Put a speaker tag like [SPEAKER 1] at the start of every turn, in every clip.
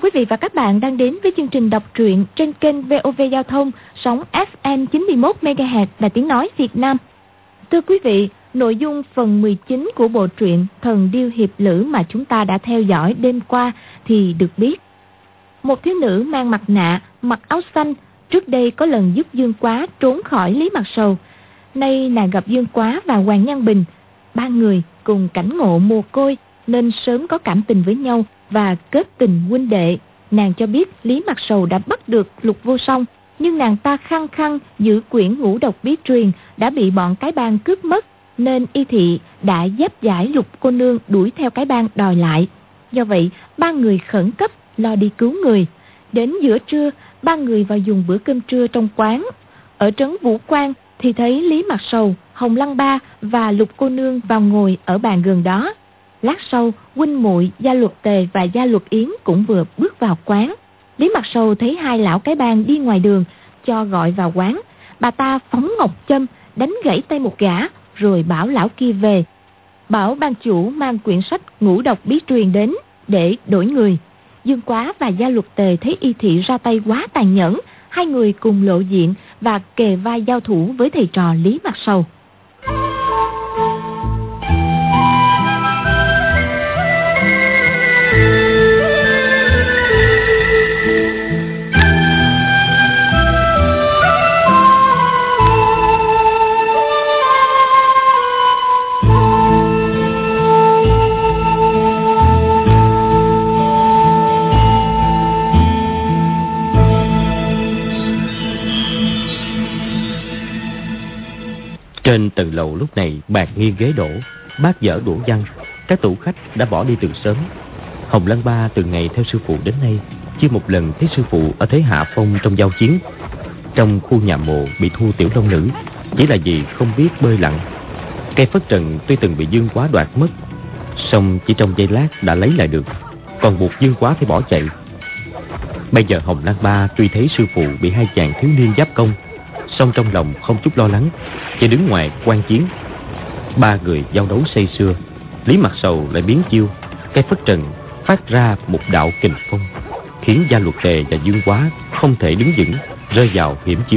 [SPEAKER 1] quý vị và các bạn đang đến với chương trình đọc truyện trên kênh VOV Giao thông sóng FM 91 MHz là tiếng nói Việt Nam. Thưa quý vị, nội dung phần 19 của bộ truyện Thần Điêu Hiệp Lữ mà chúng ta đã theo dõi đêm qua thì được biết một thiếu nữ mang mặt nạ, mặc áo xanh trước đây có lần giúp Dương Quá trốn khỏi Lý Mặt Sầu. Nay nàng gặp Dương Quá và Hoàng Nhan Bình, ba người cùng cảnh ngộ mồ côi nên sớm có cảm tình với nhau và kết tình huynh đệ. Nàng cho biết Lý Mặt Sầu đã bắt được Lục Vô Song, nhưng nàng ta khăng khăng giữ quyển ngũ độc bí truyền đã bị bọn cái bang cướp mất, nên y thị đã giáp giải Lục cô nương đuổi theo cái bang đòi lại. Do vậy, ba người khẩn cấp lo đi cứu người. Đến giữa trưa, ba người vào dùng bữa cơm trưa trong quán. Ở trấn Vũ Quang thì thấy Lý Mặt Sầu, Hồng Lăng Ba và Lục cô nương vào ngồi ở bàn gần đó. Lát sau, huynh muội Gia Luật Tề và Gia Luật Yến cũng vừa bước vào quán. Lý Mặt Sầu thấy hai lão cái bang đi ngoài đường, cho gọi vào quán. Bà ta phóng ngọc châm, đánh gãy tay một gã, rồi bảo lão kia về. Bảo ban chủ mang quyển sách ngũ độc bí truyền đến để đổi người. Dương Quá và Gia Luật Tề thấy y thị ra tay quá tàn nhẫn, hai người cùng lộ diện và kề vai giao thủ với thầy trò Lý Mặt Sầu.
[SPEAKER 2] Trên tầng lầu lúc này bạc nghiêng ghế đổ, bát dở đũa văng, các tủ khách đã bỏ đi từ sớm. Hồng Lăng Ba từ ngày theo sư phụ đến nay chưa một lần thấy sư phụ ở thế hạ phong trong giao chiến. Trong khu nhà mộ bị thu tiểu long nữ chỉ là vì không biết bơi lặn. Cây phất trần tuy từng bị Dương Quá đoạt mất, song chỉ trong giây lát đã lấy lại được, còn buộc Dương Quá phải bỏ chạy. Bây giờ Hồng Lăng Ba tuy thấy sư phụ bị hai chàng thiếu niên giáp công, song trong lòng không chút lo lắng, chỉ đứng ngoài quan chiến. Ba người giao đấu say sưa, Lý Mặt Sầu lại biến chiêu, cây phất trần phát ra một đạo kình phong, khiến Gia Luật Tề và Dương Quá không thể đứng vững, rơi vào hiểm chiêu.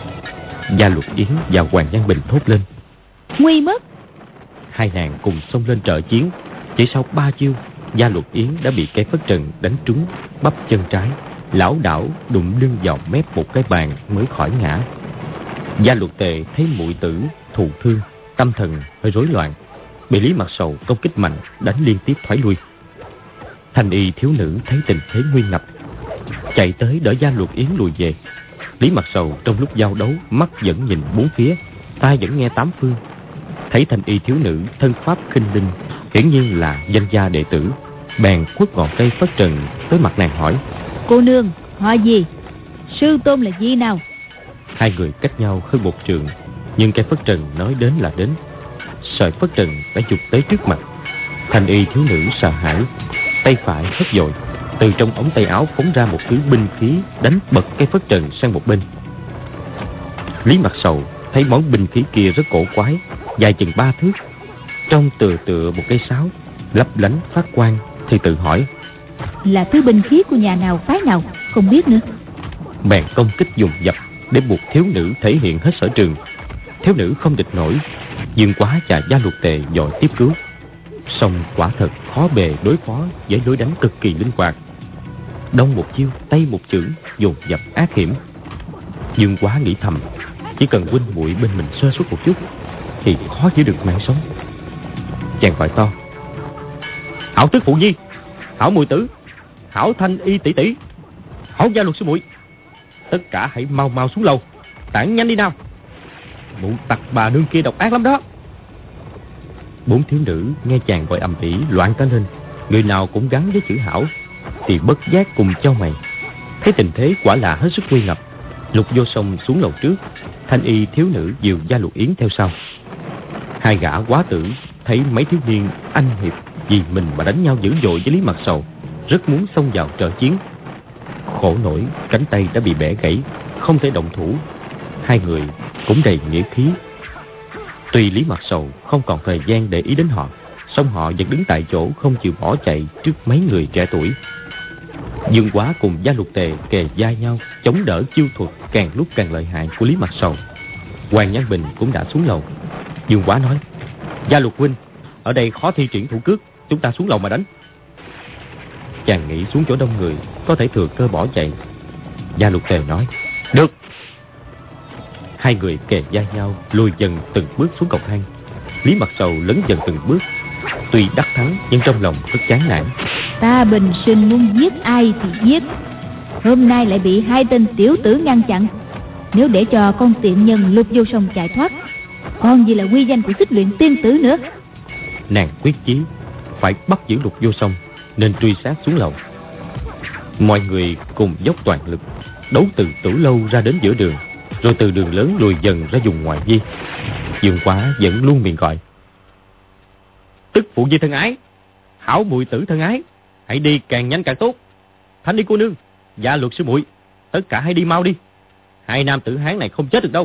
[SPEAKER 2] Gia Luật Yến và Hoàng Nhan Bình thốt lên:
[SPEAKER 1] nguy mất!
[SPEAKER 2] Hai nàng cùng xông lên trợ chiến. Chỉ sau 3 chiêu, Gia Luật Yến đã bị cây phất trần đánh trúng bắp chân trái, lảo đảo đụng lưng vào mép một cái bàn mới khỏi ngã. Gia Luật Tề thấy muội tử thụ thương, tâm thần hơi rối loạn, bị Lý Mặt Sầu công kích mạnh, đánh liên tiếp thoái lui. Thanh y thiếu nữ thấy tình thế nguy ngập, chạy tới đỡ Gia Luật Yến lùi về. Lý Mặt Sầu trong lúc giao đấu, mắt vẫn nhìn bốn phía, tai vẫn nghe tám phương. Thấy thanh y thiếu nữ thân pháp khinh linh, hiển nhiên là danh gia đệ tử, bèn quất ngọn cây phất trần tới mặt nàng hỏi:
[SPEAKER 1] cô nương họ gì, sư tôn là gì nào?
[SPEAKER 2] Hai người cách nhau hơn một trượng, nhưng cây phất trần nói đến là đến. Sợi phất trần đã chụp tới trước mặt. Thanh y thiếu nữ sợ hãi, tay phải hất dội, từ trong ống tay áo phóng ra một thứ binh khí, đánh bật cây phất trần sang một bên. Lý Mặt Sầu thấy món binh khí kia rất cổ quái, dài chừng 3 thước, trông tựa một cây sáo, lấp lánh phát quang, thì tự hỏi:
[SPEAKER 1] là thứ binh khí của nhà nào phái nào, không biết nữa.
[SPEAKER 2] Bèn công kích dùng dập để buộc thiếu nữ thể hiện hết sở trường. Thiếu nữ không địch nổi, Dương Quá và Gia Luật Tề dội tiếp cứu. Song quả thật khó bề đối phó với lối đánh cực kỳ linh hoạt, đông một chiêu tây một chưởng, dồn dập ác hiểm. Dương Quá nghĩ thầm, chỉ cần huynh muội bên mình sơ suất một chút thì khó giữ được mạng sống. Chàng gọi to: hảo tức phụ nhi, hảo muội tử, hảo thanh y tỷ tỷ, hảo Gia Luật sư muội, tất cả hãy mau mau xuống lầu, tản nhanh đi nào. Mụ tặc bà nương kia độc ác lắm đó. 4 thiếu nữ nghe chàng gọi ầm ĩ loạn cả lên, người nào cũng gắn với chữ hảo, thì bất giác cùng chau mày. Thấy tình thế quả là hết sức nguy ngập, Lục Vô Song xuống lầu trước, thanh y thiếu nữ dìu Gia Luật Yến theo sau. Hai gã quá tử thấy mấy thiếu niên anh hiệp vì mình mà đánh nhau dữ dội với Lý Mặt Sầu, rất muốn xông vào trợ chiến. Khổ nổi cánh tay đã bị bẻ gãy, không thể động thủ. Hai người cũng đầy nghĩa khí. Tuy Lý Mặt Sầu không còn thời gian để ý đến họ, song họ vẫn đứng tại chỗ không chịu bỏ chạy trước mấy người trẻ tuổi. Dương Quá cùng Gia Luật Tề kề vai nhau, chống đỡ chiêu thuật càng lúc càng lợi hại của Lý Mặt Sầu. Hoàng Nhan Bình cũng đã xuống lầu. Dương Quá nói: Gia Luật huynh, ở đây khó thi triển thủ cước, chúng ta xuống lầu mà đánh. Chàng nghĩ xuống chỗ đông người có thể thừa cơ bỏ chạy. Gia Luật Tề nói: Được. Hai người kề vai nhau lùi dần từng bước xuống cầu thang. Lý Mặt Sầu lớn dần từng bước. Tuy đắc thắng nhưng trong lòng rất chán nản.
[SPEAKER 1] Ta bình sinh muốn giết ai thì giết, hôm nay lại bị hai tên tiểu tử ngăn chặn. Nếu để cho con tiện nhân Lục Vô Song chạy thoát, còn gì là uy danh của Xích Luyện Tiên Tử nữa.
[SPEAKER 2] Nàng quyết chí phải bắt giữ Lục Vô Song nên truy sát xuống lầu. Mọi người cùng dốc toàn lực đấu từ Tử Lâu ra đến giữa đường, rồi từ đường lớn lùi dần ra vùng ngoại vi. Dương Quá vẫn luôn miệng gọi: Tức phụ nhi thân ái, hảo muội tử thân ái, hãy đi càng nhanh càng tốt. Thanh Ni cô nương, Gia Luật sư muội, tất cả hãy đi mau đi. Hai nam tử Hán này không chết được đâu.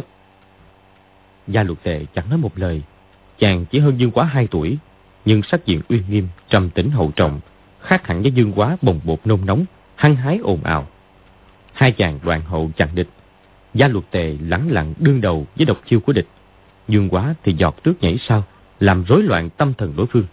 [SPEAKER 2] Gia Luật Tề chẳng nói một lời. Chàng chỉ hơn Dương Quá 2 tuổi, nhưng sắc diện uy nghiêm, trầm tĩnh hậu trọng, khác hẳn với Dương Quá bồng bột nôn nóng, hăng hái ồn ào. Hai chàng đoàn hậu chặn địch. Gia Luật Tề lẳng lặng đương đầu với độc chiêu của địch. Dương Quá thì giọt trước nhảy sau, làm rối loạn tâm thần đối phương.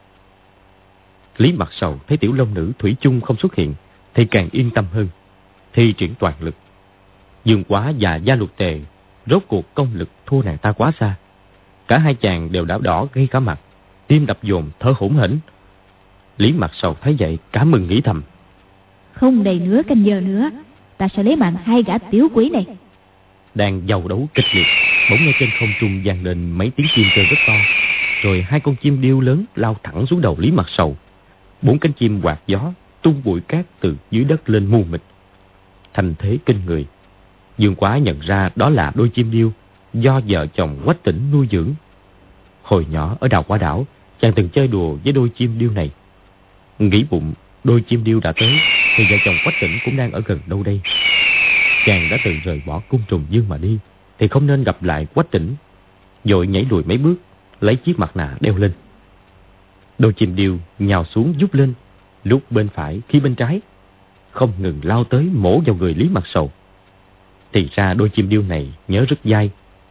[SPEAKER 2] Lý Mặt Sầu thấy tiểu long nữ thủy chung không xuất hiện thì càng yên tâm hơn, thi triển toàn lực. Dương Quá và Gia Luật Tề rốt cuộc công lực thua nàng ta quá xa. Cả hai chàng đều đã đỏ gây cả mặt, tim đập dồn, thở hổn hển. Lý Mặt Sầu thấy vậy cả mừng nghĩ thầm:
[SPEAKER 1] Không đầy nửa canh giờ nữa, ta sẽ lấy mạng hai gã tiểu quỷ này.
[SPEAKER 2] Đang giao đấu kịch liệt, bỗng nghe trên không trung vang lên mấy tiếng chim kêu rất to, rồi hai con chim điêu lớn lao thẳng xuống đầu Lý Mặt Sầu. 4 cánh chim quạt gió tung bụi cát từ dưới đất lên mù mịt, thành thế kinh người. Dương Quá nhận ra đó là đôi chim điêu do vợ chồng Quách Tĩnh nuôi dưỡng. Hồi nhỏ ở Đào Quả Đảo, chàng từng chơi đùa với đôi chim điêu này. Nghĩ bụng đôi chim điêu đã tới thì vợ chồng Quách Tĩnh cũng đang ở gần đâu đây. Chàng đã từng rời bỏ cung trùng dương mà đi thì không nên gặp lại Quách Tĩnh. Vội nhảy lùi mấy bước, lấy chiếc mặt nạ đeo lên. Đôi chim điêu nhào xuống giúp lên, lúc bên phải khi bên trái, không ngừng lao tới mổ vào người Lý Mặt Sầu. Thì ra đôi chim điêu này nhớ rất dai.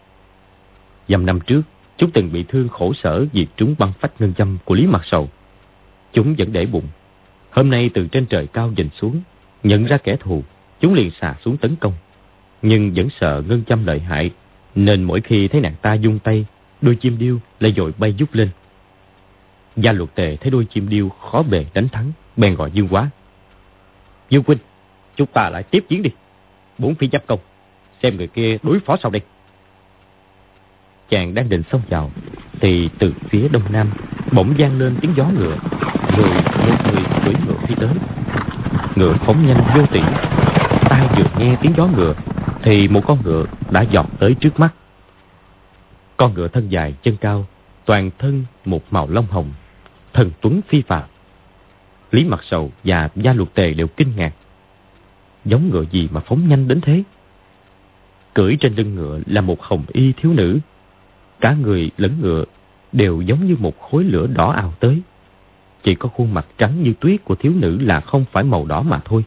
[SPEAKER 2] Dăm năm trước, chúng từng bị thương khổ sở vì trúng băng phách ngân châm của Lý Mặt Sầu. Chúng vẫn để bụng. Hôm nay từ trên trời cao nhìn xuống, nhận ra kẻ thù, chúng liền xà xuống tấn công. Nhưng vẫn sợ ngân châm lợi hại, nên mỗi khi thấy nàng ta vung tay, đôi chim điêu lại vội bay vút lên. Gia Luật Tề thấy đôi chim điêu khó bề đánh thắng, bèn gọi Dương Quá: Dương huynh, chúng ta lại tiếp chiến đi. 4 phi giáp công, xem người kia đối phó sau đây. Chàng đang định xông vào thì từ phía đông nam bỗng vang lên tiếng gió ngựa, rồi một người cưỡi ngựa phi tới. Ngựa phóng nhanh vô tỉ, tai vừa nghe tiếng gió ngựa thì một con ngựa đã vọt tới trước mắt. Con ngựa thân dài chân cao, toàn thân một màu lông hồng, thần tuấn phi phàm. Lý Mặt Sầu và Gia Luật Tề đều kinh ngạc. Giống ngựa gì mà phóng nhanh đến thế? Cưỡi trên lưng ngựa là một hồng y thiếu nữ. Cả người lẫn ngựa đều giống như một khối lửa đỏ ào tới. Chỉ có khuôn mặt trắng như tuyết của thiếu nữ là không phải màu đỏ mà thôi.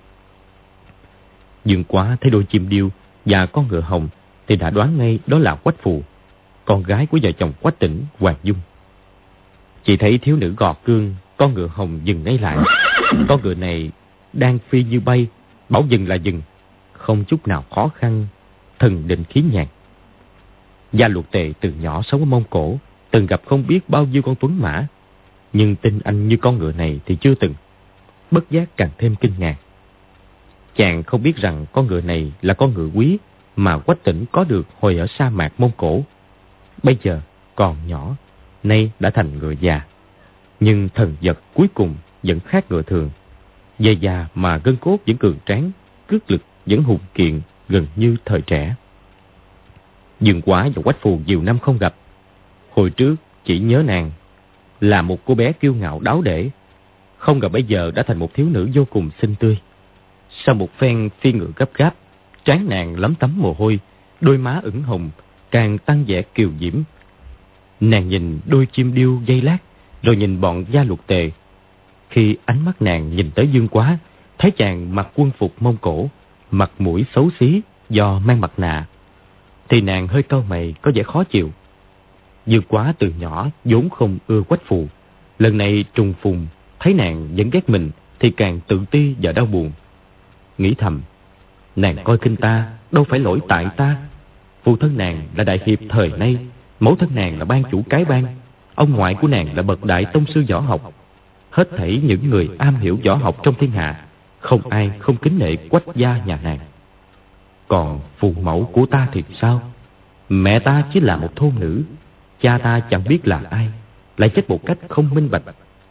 [SPEAKER 2] Dương Quá thấy đôi chim điêu và con ngựa hồng thì đã đoán ngay đó là Quách Phù, con gái của vợ chồng Quách Tĩnh, Hoàng Dung. Chỉ thấy thiếu nữ gọt cương, con ngựa hồng dừng ngay lại. Con ngựa này đang phi như bay, bảo dừng là dừng, không chút nào khó khăn, thần định khí nhàn. Gia Luật Tề từ nhỏ sống ở Mông Cổ, từng gặp không biết bao nhiêu con tuấn mã, nhưng tinh anh như con ngựa này thì chưa từng. Bất giác càng thêm kinh ngạc. Chàng không biết rằng con ngựa này là con ngựa quý mà Quách Tĩnh có được hồi ở sa mạc Mông Cổ. Bây giờ còn nhỏ, nay đã thành ngựa già. Nhưng thần vật cuối cùng vẫn khác ngựa thường. Về già mà gân cốt vẫn cường tráng, cước lực vẫn hùng kiện, gần như thời trẻ. Dương Quá và Quách Phù nhiều năm không gặp. Hồi trước chỉ nhớ nàng là một cô bé kiêu ngạo đáo để, không ngờ bây giờ đã thành một thiếu nữ vô cùng xinh tươi. Sau một phen phi ngựa gấp gáp, trán nàng lấm tấm mồ hôi, đôi má ửng hồng, càng tăng vẻ kiều diễm. Nàng nhìn đôi chim điêu giây lát, rồi nhìn bọn Gia Luật Tề. Khi ánh mắt nàng nhìn tới Dương Quá, thấy chàng mặc quân phục Mông Cổ, mặt mũi xấu xí do mang mặt nạ, thì nàng hơi cau mày, có vẻ khó chịu. Dương Quá từ nhỏ vốn không ưa Quách Phù, lần này trùng phùng thấy nàng vẫn ghét mình thì càng tự ti và đau buồn. Nghĩ thầm, nàng coi khinh ta đâu phải lỗi tại ta. Phụ thân nàng là đại hiệp thời nay, mẫu thân nàng là ban chủ cái bang, ông ngoại của nàng là bậc đại tông sư võ học. Hết thảy những người am hiểu võ học trong thiên hạ, không ai không kính nể Quách gia nhà nàng. Còn phụ mẫu của ta thì sao? Mẹ ta chỉ là một thôn nữ, cha ta chẳng biết là ai, lại chết một cách không minh bạch.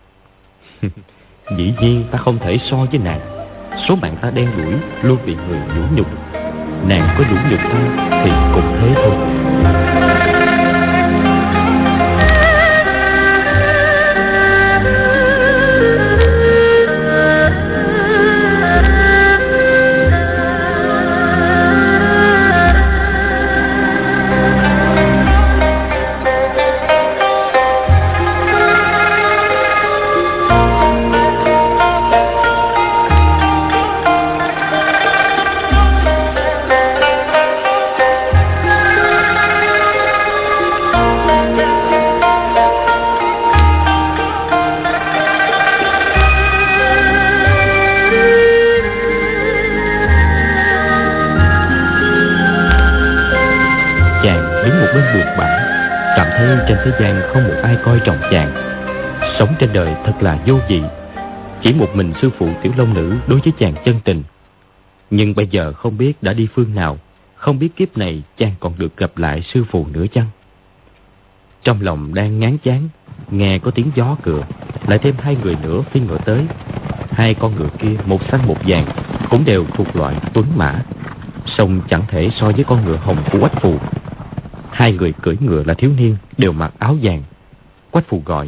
[SPEAKER 2] Dĩ nhiên ta không thể so với nàng. Số mạng ta đen đủi luôn bị người nhũ nhục. Nàng có nhũ nhục ta thì cũng thế thôi. Trên thế gian không một ai coi trọng chàng. Sống trên đời thật là vô vị. Chỉ một mình sư phụ Tiểu Long Nữ đối với chàng chân tình. Nhưng bây giờ không biết đã đi phương nào, không biết kiếp này chàng còn được gặp lại sư phụ nữa chăng? Trong lòng đang ngán chán, nghe có tiếng gió cựa, lại thêm hai người nữa phi ngựa tới. Hai con ngựa kia một xanh một vàng, cũng đều thuộc loại tuấn mã, song chẳng thể so với con ngựa hồng của Quách Phù. Hai người cưỡi ngựa là thiếu niên, đều mặc áo vàng. Quách Phù gọi: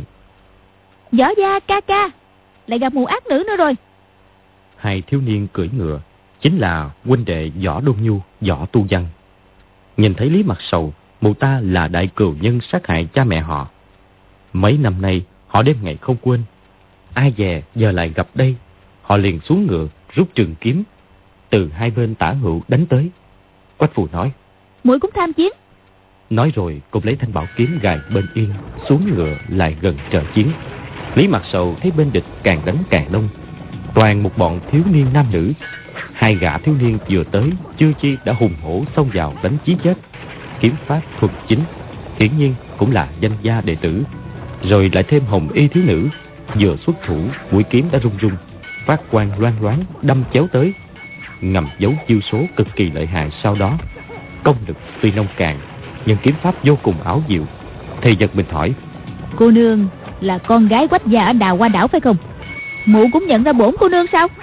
[SPEAKER 1] Võ gia ca ca, lại gặp mụ ác nữ nữa rồi.
[SPEAKER 2] Hai thiếu niên cưỡi ngựa chính là huynh đệ Võ Đôn Nhu, Võ Tu Văn. Nhìn thấy Lý Mặt Sầu, mụ ta là đại cừu nhân sát hại cha mẹ họ. Mấy năm nay họ đêm ngày không quên. Ai dè giờ lại gặp đây, họ liền xuống ngựa rút trường kiếm, từ hai bên tả hữu đánh tới. Quách Phù nói:
[SPEAKER 1] Muội cũng tham chiến.
[SPEAKER 2] Nói rồi cũng lấy thanh bảo kiếm gài bên yên, xuống ngựa lại gần trợ chiến. Lý Mặt Sầu thấy bên địch càng đánh càng đông, toàn một bọn thiếu niên nam nữ. Hai gã thiếu niên vừa tới, chưa chi đã hùng hổ xông vào đánh chí chết. Kiếm pháp thuật chính, hiển nhiên cũng là danh gia đệ tử. Rồi lại thêm hồng y thiếu nữ, vừa xuất thủ, mũi kiếm đã rung rung, phát quang loang loáng đâm chéo tới, ngầm giấu chiêu số cực kỳ lợi hại. Sau đó công lực tuy nông cạn, nhưng kiếm pháp vô cùng ảo diệu. Thì giật mình hỏi:
[SPEAKER 1] Cô nương là con gái Quách gia ở Đào Hoa Đảo phải không? Mụ cũng nhận ra bổn cô nương sao?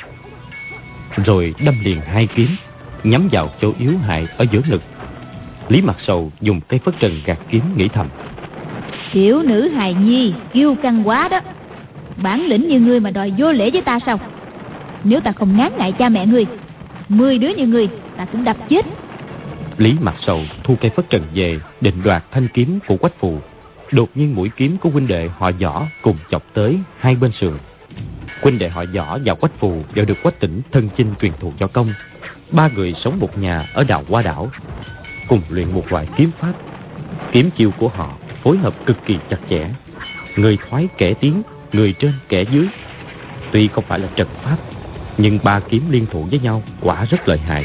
[SPEAKER 2] Rồi đâm liền hai kiếm, nhắm vào chỗ yếu hại ở giữa ngực. Lý Mặt Sầu dùng cây phất trần gạt kiếm, nghĩ thầm:
[SPEAKER 1] Tiểu nữ hài nhi kiêu căng quá đó. Bản lĩnh như ngươi mà đòi vô lễ với ta sao? Nếu ta không ngán ngại cha mẹ ngươi, 10 đứa như ngươi ta cũng đập chết.
[SPEAKER 2] Lý Mặt Sầu thu cây phất trần về, định đoạt thanh kiếm của Quách Phù. Đột nhiên mũi kiếm của huynh đệ họ Võ cùng chọc tới hai bên sườn. Huynh đệ họ Võ và Quách Phù đều được Quách Tĩnh thân chinh truyền thụ võ công. Ba người sống một nhà ở Đào Hoa Đảo, cùng luyện một loại kiếm pháp. Kiếm chiêu của họ phối hợp cực kỳ chặt chẽ, người thoái kẻ tiến, người trên kẻ dưới. Tuy không phải là trật pháp, nhưng ba kiếm liên thủ với nhau quả rất lợi hại.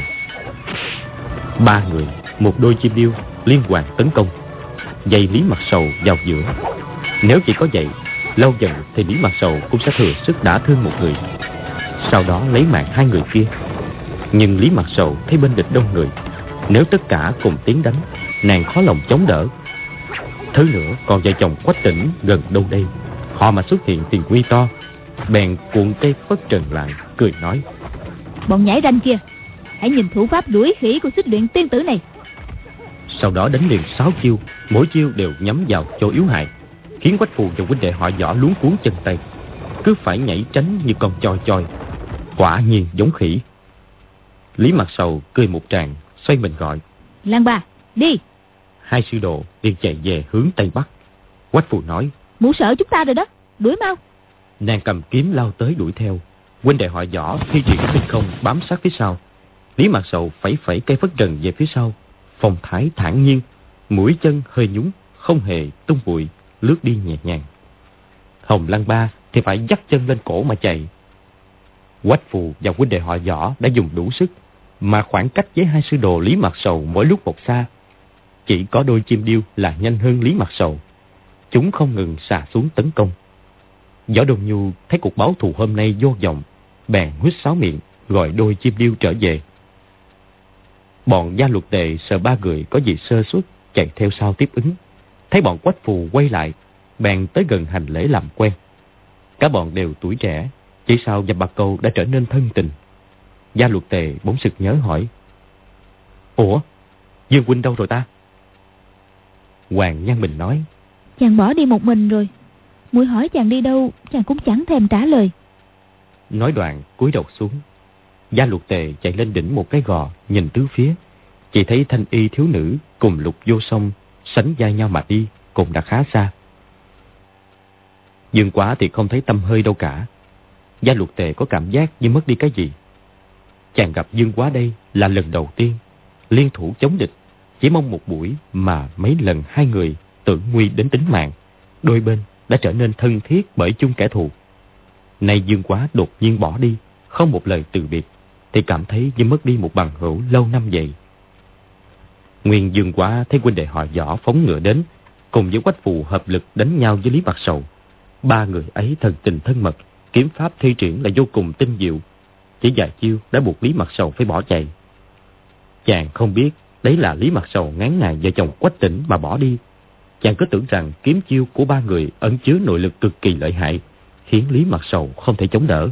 [SPEAKER 2] Ba người một đôi chim điêu liên hoàn tấn công, dây Lý Mặt Sầu vào giữa. Nếu chỉ có vậy, lâu dần thì Lý Mặt Sầu cũng sẽ thừa sức đả thương một người, sau đó lấy mạng hai người kia. Nhưng Lý Mặt Sầu thấy bên địch đông người, nếu tất cả cùng tiến đánh, nàng khó lòng chống đỡ. Thứ nữa còn vợ chồng Quách Tĩnh gần đâu đây, họ mà xuất hiện thì nguy to. Bèn cuộn cây phất trần lại, cười nói:
[SPEAKER 1] Bọn nhảy ranh kia, hãy nhìn thủ pháp đuổi khỉ của xích luyện tiên tử này.
[SPEAKER 2] Sau đó đánh liền 6 chiêu, mỗi chiêu đều nhắm vào chỗ yếu hại, khiến Quách Phù và huynh đệ họ Võ luống cuống chân tay, cứ phải nhảy tránh như con choi choi, quả nhiên giống khỉ. Lý Mặt Sầu cười một tràng, xoay mình gọi:
[SPEAKER 1] Lan Bà, đi.
[SPEAKER 2] Hai sư đồ liền chạy về hướng tây bắc. Quách Phù nói:
[SPEAKER 1] Mụ sợ chúng ta rồi đó, đuổi mau.
[SPEAKER 2] Nàng cầm kiếm lao tới đuổi theo. huynh đệ họ Võ thi triển khinh công bám sát phía sau. Lý Mạc Sầu phẩy phẩy cây phất trần về phía sau, phong thái thản nhiên, mũi chân hơi nhún, không hề tung bụi, lướt đi nhẹ nhàng. Hồng Lăng Ba thì phải dắt chân lên cổ mà chạy. Quách Phù và huynh đệ họ Võ đã dùng đủ sức, mà khoảng cách với hai sư đồ Lý Mạc Sầu mỗi lúc một xa. Chỉ có đôi chim điêu là nhanh hơn Lý Mạc Sầu. Chúng không ngừng xà xuống tấn công. Võ Đông Nhu thấy cuộc báo thù hôm nay vô vọng, bèn huýt sáo miệng gọi đôi chim điêu trở về. Bọn Gia Luật Tề sợ ba người có gì sơ suất, chạy theo sau tiếp ứng. Thấy bọn Quách Phù quay lại, bèn tới gần hành lễ làm quen. Cả bọn đều tuổi trẻ, chỉ sau và Bạc Câu đã trở nên thân tình. Gia Luật Tề bỗng sực nhớ hỏi: Ủa, Dương huynh đâu rồi ta? Hoàng Nhan Bình nói:
[SPEAKER 1] Chàng bỏ đi một mình rồi. Muội hỏi chàng đi đâu, chàng cũng chẳng thèm trả lời.
[SPEAKER 2] Nói đoạn cúi đầu xuống. Gia Luật Tề chạy lên đỉnh một cái gò, nhìn tứ phía, chỉ thấy thanh y thiếu nữ cùng Lục Vô Song sánh vai nhau mà đi, cũng đã khá xa. Dương Quá thì không thấy tăm hơi đâu cả. Gia Luật Tề có cảm giác như mất đi cái gì. Chàng gặp Dương Quá đây là lần đầu tiên, liên thủ chống địch, chỉ mong một buổi mà mấy lần hai người tưởng nguy đến tính mạng. Đôi bên đã trở nên thân thiết bởi chung kẻ thù. Nay Dương Quá đột nhiên bỏ đi, không một lời từ biệt, thì cảm thấy như mất đi một bằng hữu lâu năm vậy. Nguyên Dương Quá thấy huynh đệ họ Võ phóng ngựa đến, cùng với Quách Phù hợp lực đánh nhau với Lý Mạc Sầu. Ba người ấy thần tình thân mật, kiếm pháp thi triển là vô cùng tinh diệu. Chỉ vài chiêu đã buộc Lý Mạc Sầu phải bỏ chạy. Chàng không biết đấy là Lý Mạc Sầu ngán ngại vợ chồng Quách Tĩnh mà bỏ đi. Chàng cứ tưởng rằng kiếm chiêu của ba người ẩn chứa nội lực cực kỳ lợi hại, khiến Lý Mạc Sầu không thể chống đỡ.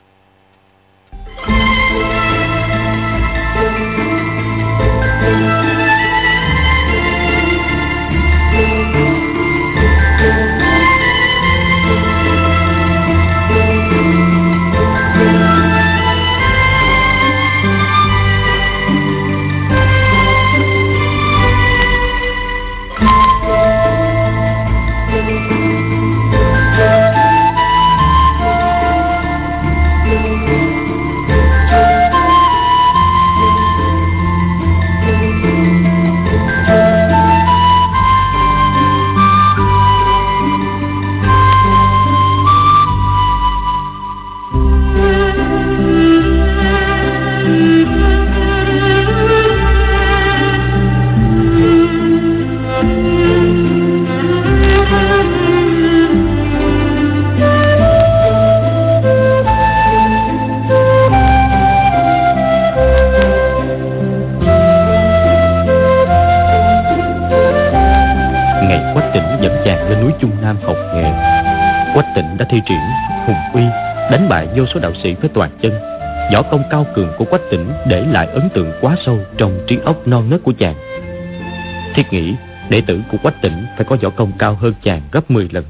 [SPEAKER 2] Thi triển hùng uy, đánh bại vô số đạo sĩ với toàn chân. Võ công cao cường của Quách Tĩnh để lại ấn tượng quá sâu trong trí óc non nớt của chàng. Thiết nghĩ đệ tử của Quách Tĩnh phải có võ công cao hơn chàng gấp 10 lần.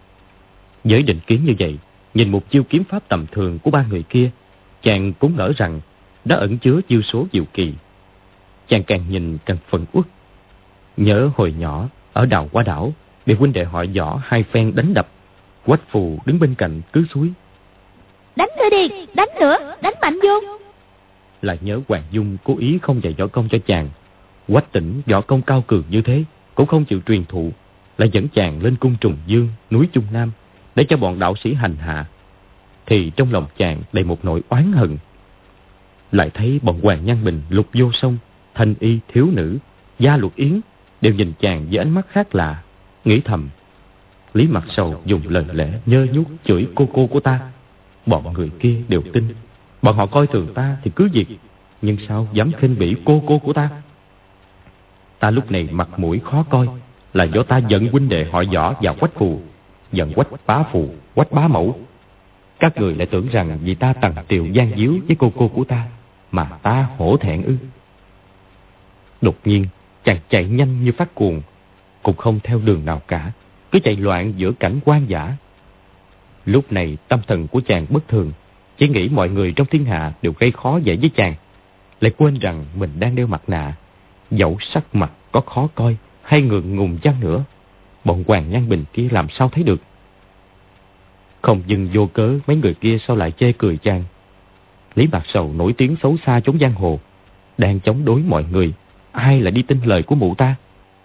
[SPEAKER 2] Với định kiến như vậy, nhìn một chiêu kiếm pháp tầm thường của ba người kia, chàng cũng ngỡ rằng đã ẩn chứa chiêu số diệu kỳ. Chàng càng nhìn càng phẫn uất. Nhớ hồi nhỏ ở Đào Hoa Đảo bị huynh đệ họ Võ hai phen đánh đập, Quách Phù đứng bên cạnh cứ xúi:
[SPEAKER 1] Đánh nữa đi, đánh nữa, đánh mạnh vô.
[SPEAKER 2] Lại nhớ Hoàng Dung cố ý không dạy võ công cho chàng. Quách Tĩnh võ công cao cường như thế cũng không chịu truyền thụ, lại dẫn chàng lên cung Trùng Dương, núi Trung Nam để cho bọn đạo sĩ hành hạ, thì trong lòng chàng đầy một nỗi oán hận. Lại thấy bọn Hoàng Nhan Bình, Lục Vô Song, thanh y thiếu nữ, Gia Luật Yến đều nhìn chàng với ánh mắt khác lạ, nghĩ thầm: Lý Mạc Sầu dùng lời lẽ nhơ nhuốc chửi cô của ta, bọn người kia đều tin. Bọn họ coi thường ta thì cứ việc, nhưng sao dám khinh bỉ cô của ta? Ta lúc này mặt mũi khó coi là do ta giận huynh đệ họ Võ và Quách Phù, giận Quách Bá Phù, Quách Bá Mẫu. Các người lại tưởng rằng vì ta tằng tiều gian díu với cô của ta mà ta hổ thẹn ư? Đột nhiên chàng chạy nhanh như phát cuồng, cũng không theo đường nào cả, cứ chạy loạn giữa cảnh hoang dã. Lúc này tâm thần của chàng bất thường, chỉ nghĩ mọi người trong thiên hạ đều gây khó dễ với chàng, lại quên rằng mình đang đeo mặt nạ. Dẫu sắc mặt có khó coi hay ngượng ngùng chăng nữa, bọn Hoàng Nhan Bình kia làm sao thấy được. Không dừng vô cớ, mấy người kia sao lại chê cười chàng. Lý Bạc Sầu nổi tiếng xấu xa chống giang hồ, đang chống đối mọi người, ai lại đi tin lời của mụ ta?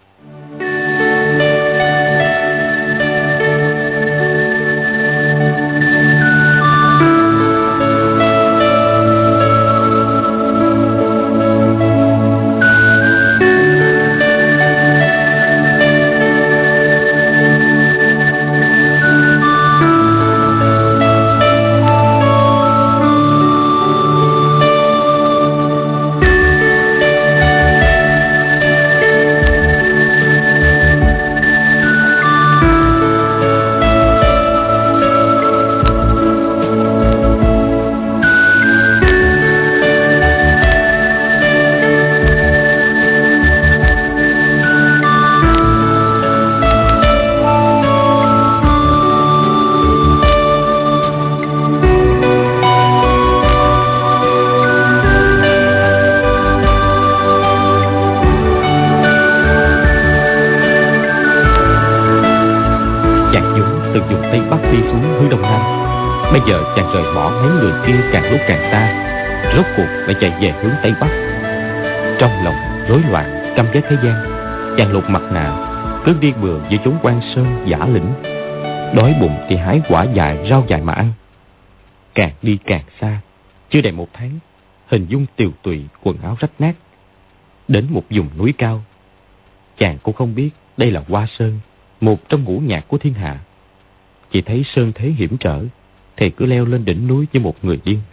[SPEAKER 2] Bây giờ chàng rời bỏ mấy người kia càng lúc càng xa, rốt cuộc lại chạy về hướng Tây Bắc. Trong lòng rối loạn, căm ghét thế gian, chàng lột mặt nạ, cứ đi bừa giữa chốn quan sơn giả lĩnh. Đói bụng thì hái quả dại, rau dại mà ăn. Càng đi càng xa, chưa đầy 1 tháng, hình dung tiều tụy, quần áo rách nát. Đến một vùng núi cao, chàng cũng không biết đây là Hoa Sơn, một trong ngũ nhạc của thiên hạ. Chỉ thấy sơn thế hiểm trở, thì cứ leo lên đỉnh núi như một người điên.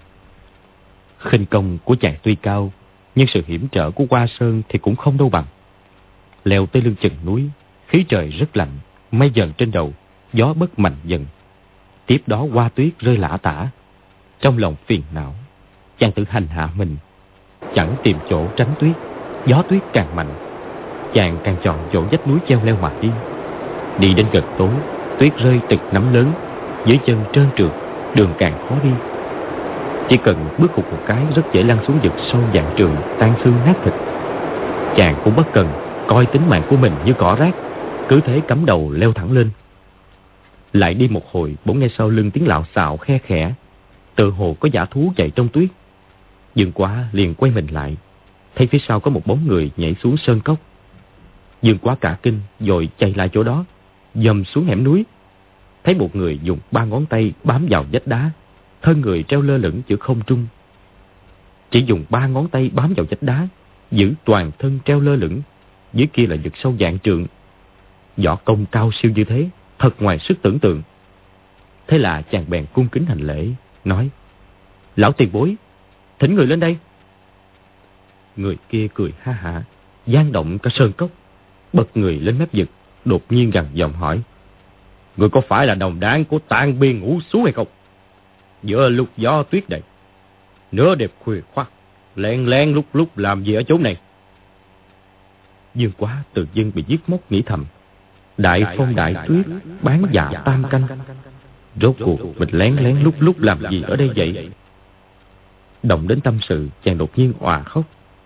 [SPEAKER 2] Khinh công của chàng tuy cao, nhưng sự hiểm trở của Hoa Sơn thì cũng không đâu bằng. Leo tới lưng chừng núi, khí trời rất lạnh, mây dần trên đầu, gió bấc mạnh dần. Tiếp đó hoa tuyết rơi lả tả. Trong lòng phiền não, chàng tự hành hạ mình, chẳng tìm chỗ tránh tuyết. Gió tuyết càng mạnh, chàng càng chọn chỗ vách núi treo leo mà đi. Đi đến gần tối, tuyết rơi từng nắm lớn, dưới chân trơn trượt, đường càng khó đi. Chỉ cần bước hụt một cái rất dễ lăn xuống vực sâu vạn trượng, tan xương nát thịt. Chàng cũng bất cần coi tính mạng của mình như cỏ rác, cứ thế cắm đầu leo thẳng lên. Lại đi một hồi, bỗng nghe sau lưng tiếng lạo xạo khe khẽ, tự hồ có dã thú chạy trong tuyết. Dương Quá liền quay mình lại, thấy phía sau có một bóng người nhảy xuống sơn cốc. Dương Quá cả kinh, vội chạy lại chỗ đó, dầm xuống hẻm núi. Thấy một người dùng 3 ngón tay bám vào vách đá, thân người treo lơ lửng giữa không trung. Chỉ dùng 3 ngón tay bám vào vách đá, giữ toàn thân treo lơ lửng, dưới kia là vực sâu vạn trượng. Võ công cao siêu như thế, thật ngoài sức tưởng tượng. Thế là chàng bèn cung kính hành lễ, nói: "Lão tiền bối, thỉnh người lên đây." Người kia cười ha hả, vang động cả sơn cốc, bật người lên mép vực, đột nhiên gằn giọng hỏi: "Người có phải là đồng đảng của Tạng Biên Ngũ Sú hay không? Giữa lúc gió tuyết này, nửa đêm khuya khoắt, lén lén lúc lúc làm gì ở chỗ này?" Dương Quá tự dưng bị giết móc, nghĩ thầm: đại phong đại tuyết, bán dạ tam canh, rốt cuộc mình lén lén lúc lúc làm gì ở đây vậy? Động đến tâm sự, chàng đột nhiên òa khóc.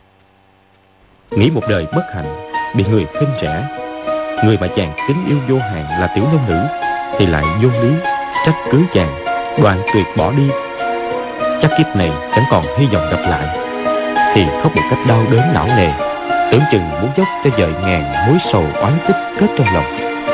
[SPEAKER 2] Nghĩ một đời bất hạnh, bị người khinh rẻ, người mà chàng kính yêu vô hạn là tiểu nông nữ, thì lại vô lý trách cứ chàng, đoạn tuyệt bỏ đi. Chắc kiếp này chẳng còn hy vọng gặp lại, thì khóc một cách đau đớn não nề, tưởng chừng muốn dốc cho dời ngàn mối sầu oán tích kết trong lòng.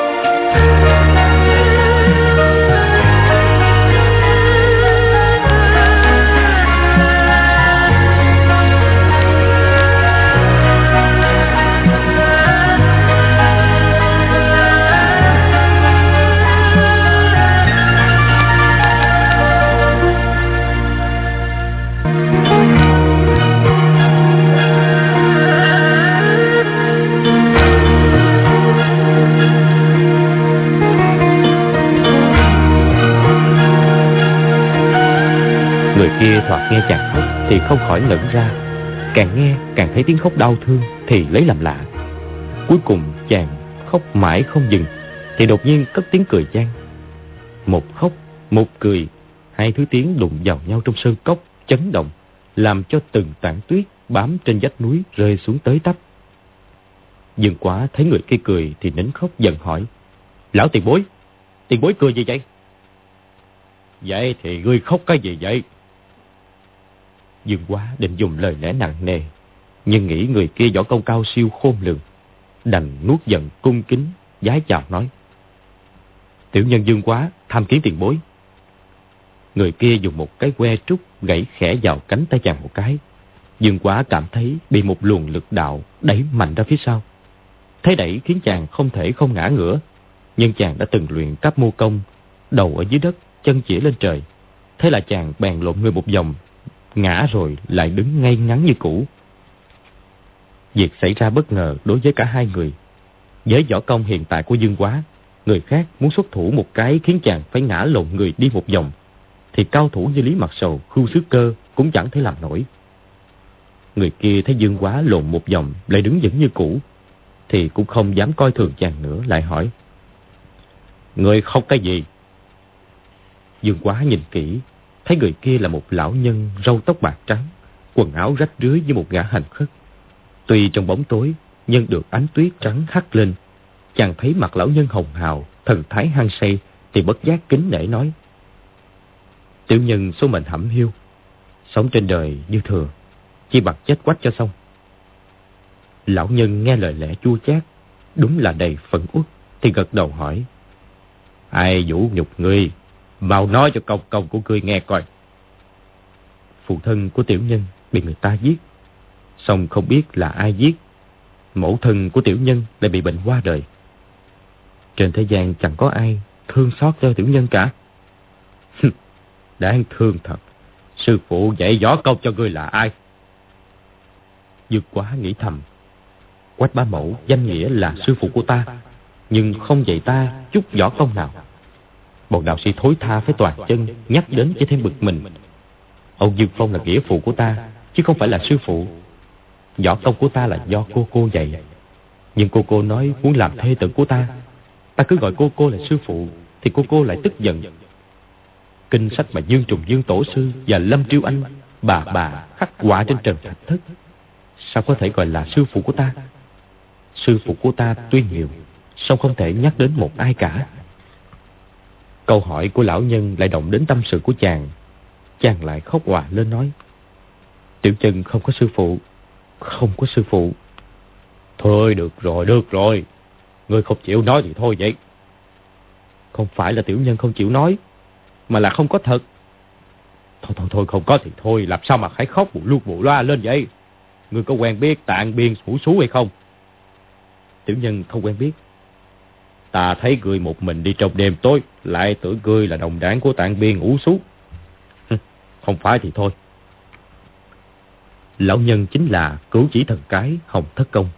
[SPEAKER 2] Người kia thoạt nghe chàng khóc thì không khỏi ngẩn ra, càng nghe càng thấy tiếng khóc đau thương thì lấy làm lạ. Cuối cùng chàng khóc mãi không dừng, thì đột nhiên cất tiếng cười vang. Một khóc, một cười, hai thứ tiếng đụng vào nhau trong sơn cốc, chấn động, làm cho từng tảng tuyết bám trên vách núi rơi xuống tới tấp. Dương Quá thấy người kia cười thì nín khóc, dần hỏi: "Lão tiền bối cười gì vậy?" Vậy thì ngươi khóc cái gì vậy? Dương Quá định dùng lời lẽ nặng nề, nhưng nghĩ người kia võ công cao siêu khôn lường, đành nuốt giận cung kính vái chào nói: Tiểu nhân Dương Quá tham kiến tiền bối. Người kia dùng một cái que trúc gãy khẽ vào cánh tay chàng một cái. Dương Quá cảm thấy bị một luồng lực đạo đẩy mạnh ra phía sau. Thế đẩy khiến chàng không thể không ngã ngửa, nhưng chàng đã từng luyện Cáp Mô Công, đầu ở dưới đất, chân chỉ lên trời. Thế là chàng bèn lộn người một vòng, ngã rồi lại đứng ngay ngắn như cũ. Việc xảy ra bất ngờ đối với cả hai người. Với võ công hiện tại của Dương Quá, người khác muốn xuất thủ một cái khiến chàng phải ngã lộn người đi một vòng, thì cao thủ như Lý Mặt Sầu, Khưu Xứ Cơ cũng chẳng thể làm nổi. Người kia thấy Dương Quá lộn một vòng lại đứng vững như cũ, thì cũng không dám coi thường chàng nữa, lại hỏi: Người khóc cái gì? Dương Quá nhìn kỹ, thấy người kia là một lão nhân râu tóc bạc trắng, quần áo rách rưới như một gã hành khất. Tuy trong bóng tối, nhưng được ánh tuyết trắng hắt lên, chàng thấy mặt lão nhân hồng hào, thần thái hăng say, thì bất giác kính nể nói: Tiểu nhân số mệnh hẩm hiu, sống trên đời như thừa, chỉ bằng chết quách cho xong. Lão nhân nghe lời lẽ chua chát, đúng là đầy phẫn uất, thì gật đầu hỏi: Ai vũ nhục ngươi? Mau nói cho công công của ngươi nghe coi. Phụ thân của tiểu nhân bị người ta giết, song không biết là ai giết. Mẫu thân của tiểu nhân lại bị bệnh qua đời. Trên thế gian chẳng có ai thương xót cho tiểu nhân cả. Đáng thương thật. Sư phụ dạy võ công cho ngươi là ai? Dương Quá nghĩ thầm, Quách bá mẫu danh nghĩa là sư phụ của ta, nhưng không dạy ta chút võ công nào. Bọn đạo sĩ thối tha phải toàn chân, nhắc đến chỉ thêm bực mình. Ông Dương Phong là nghĩa phụ của ta, chứ không phải là sư phụ. Võ công của ta là do cô dạy, nhưng cô nói muốn làm thê tử của ta. Ta cứ gọi cô là sư phụ, thì cô lại tức giận. Kinh sách mà Dương Trùng Dương Tổ Sư và Lâm Triêu Anh bà khắc họa trên trần thạch thất, sao có thể gọi là sư phụ của ta? Sư phụ của ta tuy nhiều, song không thể nhắc đến một ai cả. Câu hỏi của lão nhân lại động đến tâm sự của chàng. Chàng lại khóc òa lên nói: Tiểu chân không có sư phụ, không có sư phụ. Thôi được rồi, ngươi không chịu nói thì thôi vậy. Không phải là tiểu nhân không chịu nói, mà là không có thật. Thôi không có thì thôi, làm sao mà phải khóc bù loa lên vậy? Ngươi có quen biết Tạng Biên Hữu Sú hay không? Tiểu nhân không quen biết. Ta thấy ngươi một mình đi trong đêm tối, lại tưởng ngươi là đồng đảng của Tạng Biên Hữu Sú. Không phải thì thôi. Lão nhân chính là Cửu Chỉ Thần Cái Hồng Thất Công.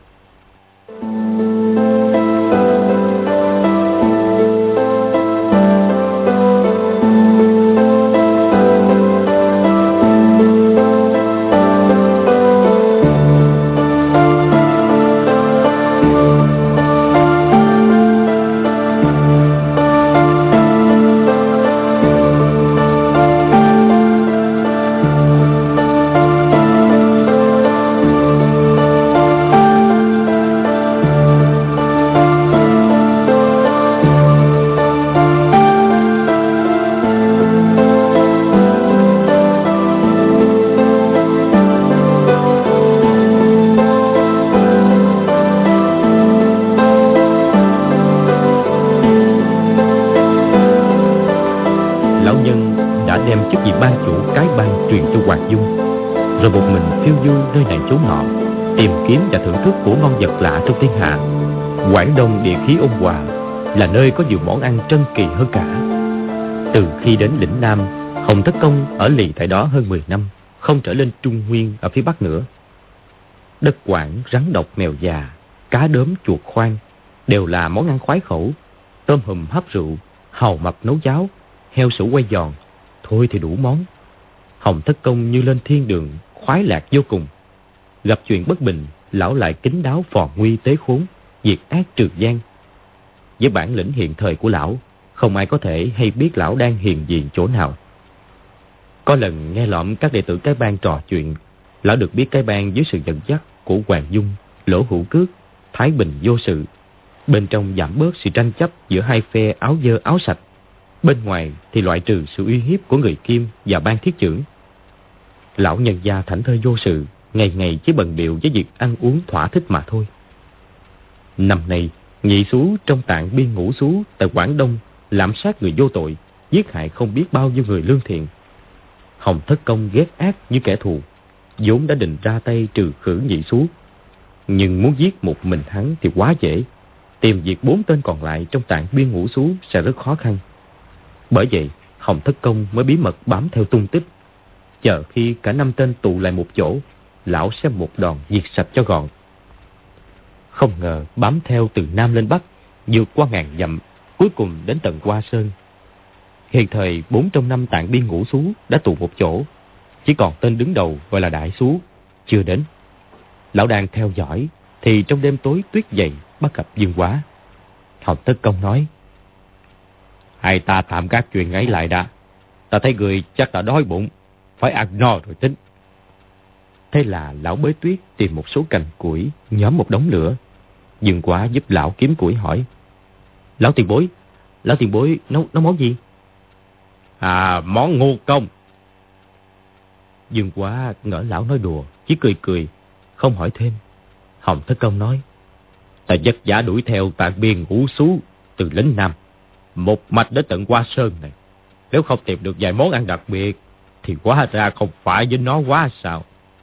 [SPEAKER 2] Rồi một mình phiêu du nơi này chốn nọ, tìm kiếm và thưởng thức của ngon vật lạ trong thiên hạ. Quảng Đông địa khí ôn hòa, là nơi có nhiều món ăn trân kỳ hơn cả. Từ khi đến lĩnh Nam, Hồng Thất Công ở lì tại đó hơn 10 năm, không trở lên Trung Nguyên ở phía Bắc nữa. Đất Quảng, rắn độc mèo già, cá đốm chuột khoan đều là món ăn khoái khẩu. Tôm hùm hấp rượu, hàu mập nấu cháo, heo sủ quay giòn, thôi thì đủ món. Hồng Thất Công như lên thiên đường, khoái lạc vô cùng. Gặp chuyện bất bình, lão lại kín đáo phò nguy tế khốn, diệt ác trừ gian. Với bản lĩnh hiện thời của lão, không ai có thể hay biết lão đang hiền diện chỗ nào. Có lần nghe lọm các đệ tử cái bang trò chuyện, lão được biết cái bang dưới sự dẫn dắt của Hoàng Dung, Lỗ Hữu Cước, thái bình vô sự. Bên trong giảm bớt sự tranh chấp giữa hai phe áo dơ áo sạch. Bên ngoài thì loại trừ sự uy hiếp của người Kim và ban thiết chưởng. Lão nhân gia thảnh thơi vô sự, ngày ngày chỉ bận bịu với việc ăn uống thỏa thích mà thôi. Năm nay, nhị xú trong Tạng Biên Ngũ Xú tại Quảng Đông lạm sát người vô tội, giết hại không biết bao nhiêu người lương thiện. Hồng Thất Công ghét ác như kẻ thù, vốn đã định ra tay trừ khử nhị xú. Nhưng muốn giết một mình hắn thì quá dễ, tìm việc 4 tên còn lại trong Tạng Biên Ngũ Xú sẽ rất khó khăn. Bởi vậy, Hồng Thất Công mới bí mật bám theo tung tích, chờ khi cả 5 tên tụ lại một chỗ, lão sẽ một đòn diệt sạch cho gọn. Không ngờ bám theo từ Nam lên Bắc, vượt qua ngàn dặm, cuối cùng đến tận Hoa Sơn. Hiện thời 4 trong 5 Tạng Biên Ngũ Xú đã tụ một chỗ, chỉ còn tên đứng đầu gọi là Đại Xú chưa đến. Lão đang theo dõi thì trong đêm tối tuyết dày bắt gặp Dương Quá. Hồng Thất Công nói: "Hai ta tạm các chuyện ấy lại đã. Ta thấy người chắc đã đói bụng, phải ăn no rồi tính." Thế là lão bới tuyết tìm một số cành củi, nhóm một đống lửa. Dương Quá giúp lão kiếm củi hỏi: Lão tiền bối nấu món gì?" "Món ngô công." Dương Quá ngỡ lão nói đùa, chỉ cười, không hỏi thêm. Hồng Thất Công nói: "Ta vất vả đuổi theo Tạng Biên Ngũ Xú từ lính Nam, một mạch đến tận Hoa Sơn này. Nếu không tìm được vài món ăn đặc biệt thì hóa ra không phải với nó quá sao?"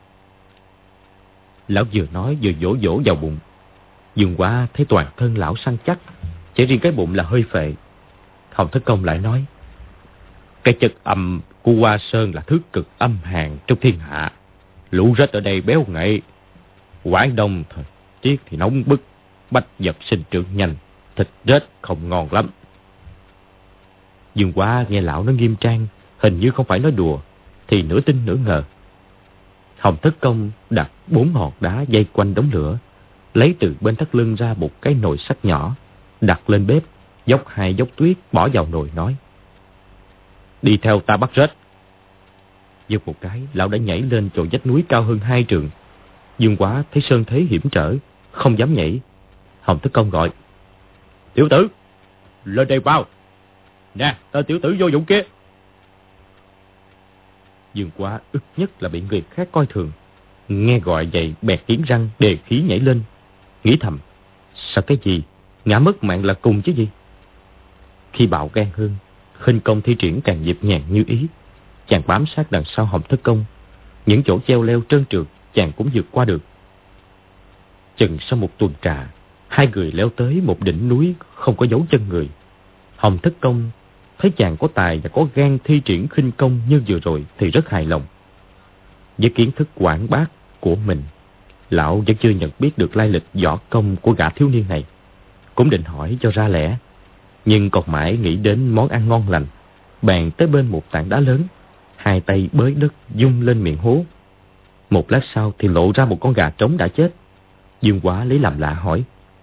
[SPEAKER 2] Lão vừa nói vừa vỗ vào bụng. Dương Quá thấy toàn thân lão săn chắc, chỉ riêng cái bụng là hơi phệ. Hồng Thất Công lại nói: "Cái chất âm của Hoa Sơn là thứ cực âm hàn trong thiên hạ. Lũ rết ở đây béo ngậy. Quảng Đông thời tiết thì nóng bức, bách vật sinh trưởng nhanh, thịt rết không ngon lắm." Dương Quá nghe lão nói nghiêm trang, hình như không phải nói đùa, thì nửa tin nửa ngờ. Hồng Thất Công đặt 4 hòn đá dây quanh đống lửa, lấy từ bên thắt lưng ra một cái nồi sắt nhỏ, đặt lên bếp, dốc 2 dốc tuyết bỏ vào nồi nói: "Đi theo ta bắt rết." Giật một cái, lão đã nhảy lên chỗ vách núi cao hơn 2 trượng. Dương Quá thấy sơn thế hiểm trở, không dám nhảy. Hồng Thất Công gọi: "Tiểu tử, lên đây bao. Nè, tên tiểu tử vô dụng kia." Dương Quá ức nhất là bị người khác coi thường, nghe gọi vậy bẹt nghiến răng đề khí nhảy lên, nghĩ thầm: sao cái gì, ngã mất mạng là cùng chứ gì. Khi bạo gan hơn, khinh công thi triển càng nhịp nhàng như ý. Chàng bám sát đằng sau Hồng Thất Công, những chỗ treo leo trơn trượt chàng cũng vượt qua được. Chừng sau một tuần trà, 2 người leo tới một đỉnh núi không có dấu chân người. Hồng Thất Công thấy chàng có tài và có gan thi triển khinh công như vừa rồi thì rất hài lòng. Với kiến thức quảng bác của mình, lão vẫn chưa nhận biết được lai lịch võ công của gã thiếu niên này. Cũng định hỏi cho ra lẽ, nhưng còn mãi nghĩ đến món ăn ngon lành, bèn tới bên một tảng đá lớn, 2 tay bới đất vung lên miệng hố. Một lát sau thì lộ ra một con gà trống đã chết. Dương Quá lấy làm lạ hỏi: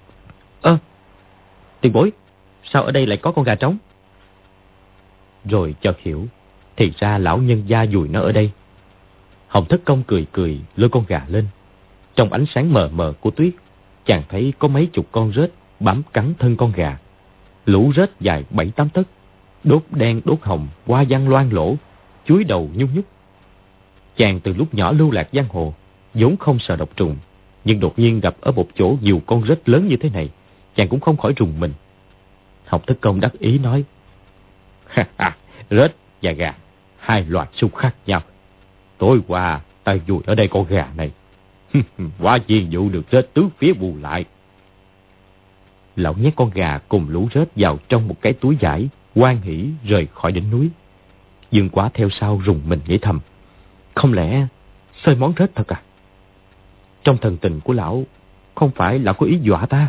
[SPEAKER 2] "Tiền bối, sao ở đây lại có con gà trống?" Rồi chợt hiểu, thì ra lão nhân gia dùi nó ở đây. Hồng Thất Công cười lôi con gà lên. Trong ánh sáng mờ mờ của tuyết, chàng thấy có mấy chục con rết bám cắn thân con gà. Lũ rết dài 7-8 tấc, đốt đen đốt hồng, hoa văn loang lỗ, chúi đầu nhung nhúc. Chàng từ lúc nhỏ lưu lạc giang hồ, vốn không sợ độc trùng, nhưng đột nhiên gặp ở một chỗ nhiều con rết lớn như thế này, chàng cũng không khỏi rùng mình. Hồng Thất Công đắc ý nói: "Rết và gà, 2 loài súc khác nhau. Tối qua ta vùi ở đây con gà này, quá nhiên vụ được rết tứ phía bù lại." Lão nhét con gà cùng lũ rết vào trong một cái túi vải, hoan hỉ rời khỏi đỉnh núi. Dương Quá theo sau rùng mình nghĩ thầm: không lẽ xơi món rết thật à? Trong thần tình của lão, không phải lão có ý dọa ta?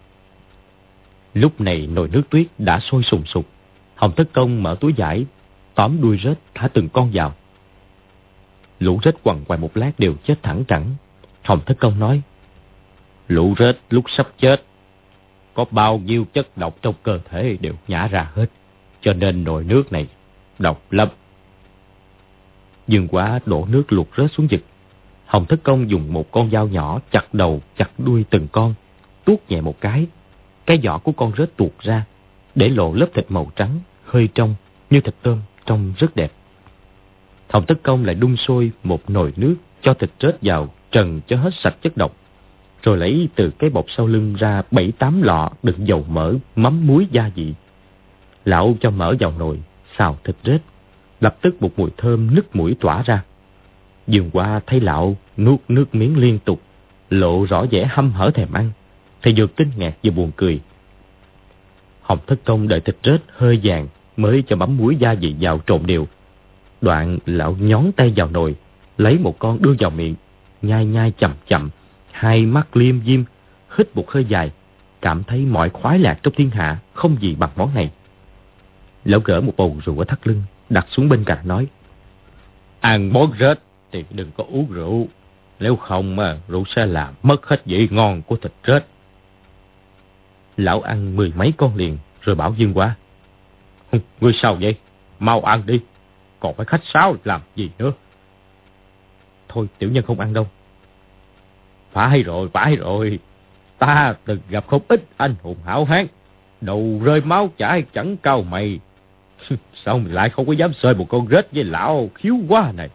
[SPEAKER 2] Lúc này nồi nước tuyết đã sôi sùng sục. Hồng Thất Công mở túi vải, tóm đuôi rết thả từng con vào. Lũ rết quằn quại một lát đều chết thẳng cẳng. Hồng Thất Công nói: "Lũ rết lúc sắp chết, có bao nhiêu chất độc trong cơ thể đều nhả ra hết, cho nên nồi nước này độc lắm." Dương Quá đổ nước luộc rết xuống vực. Hồng Thất Công dùng một con dao nhỏ chặt đầu chặt đuôi từng con, tuốt nhẹ một cái vỏ của con rết tuột ra, để lộ lớp thịt màu trắng, hơi trong, như thịt tôm, trông rất đẹp. Hồng Tất Công lại đun sôi một nồi nước, cho thịt rết vào, trần cho hết sạch chất độc. Rồi lấy từ cái bọc sau lưng ra 7-8 lọ đựng dầu mỡ, mắm muối gia vị. Lão cho mỡ vào nồi, xào thịt rết. Lập tức một mùi thơm nức mũi tỏa ra. Dương Hoa thấy lão nuốt nước miếng liên tục, lộ rõ vẻ hăm hở thèm ăn, thì vừa kinh ngạc vừa buồn cười. Hồng Thất Công đợi thịt rết hơi vàng mới cho mắm muối gia vị vào trộn đều. Đoạn lão nhón tay vào nồi, lấy một con đưa vào miệng, nhai nhai chậm chậm, hai mắt liêm diêm, hít một hơi dài, cảm thấy mọi khoái lạc trong thiên hạ không gì bằng món này. Lão gỡ một bầu rượu ở thắt lưng, đặt xuống bên cạnh nói: ăn món rết thì đừng có uống rượu, nếu không mà rượu sẽ làm mất hết vị ngon của thịt rết. Lão ăn 10 mấy con liền, rồi bảo Dương Hoa: ngươi sao vậy? Mau ăn đi, còn phải khách sáo làm gì nữa? Thôi tiểu nhân không ăn đâu. Phải rồi, ta từng gặp không ít anh hùng hảo hán, đầu rơi máu chảy chẳng cao mày. Sao mình lại không có dám xơi một con rết với lão khiếu quá này?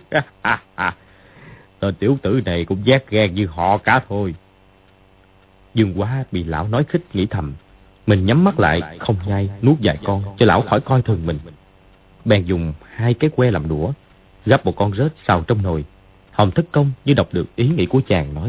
[SPEAKER 2] Tên tiểu tử này cũng vác gan như họ cả thôi. Dương Hoa bị lão nói khích nghĩ thầm, mình nhắm mắt lại không nhai nuốt vài con cho lão khỏi coi thường mình. Bèn dùng 2 cái que làm đũa, gắp một con rết xào trong nồi. Hồng Thất Công như đọc được ý nghĩ của chàng nói: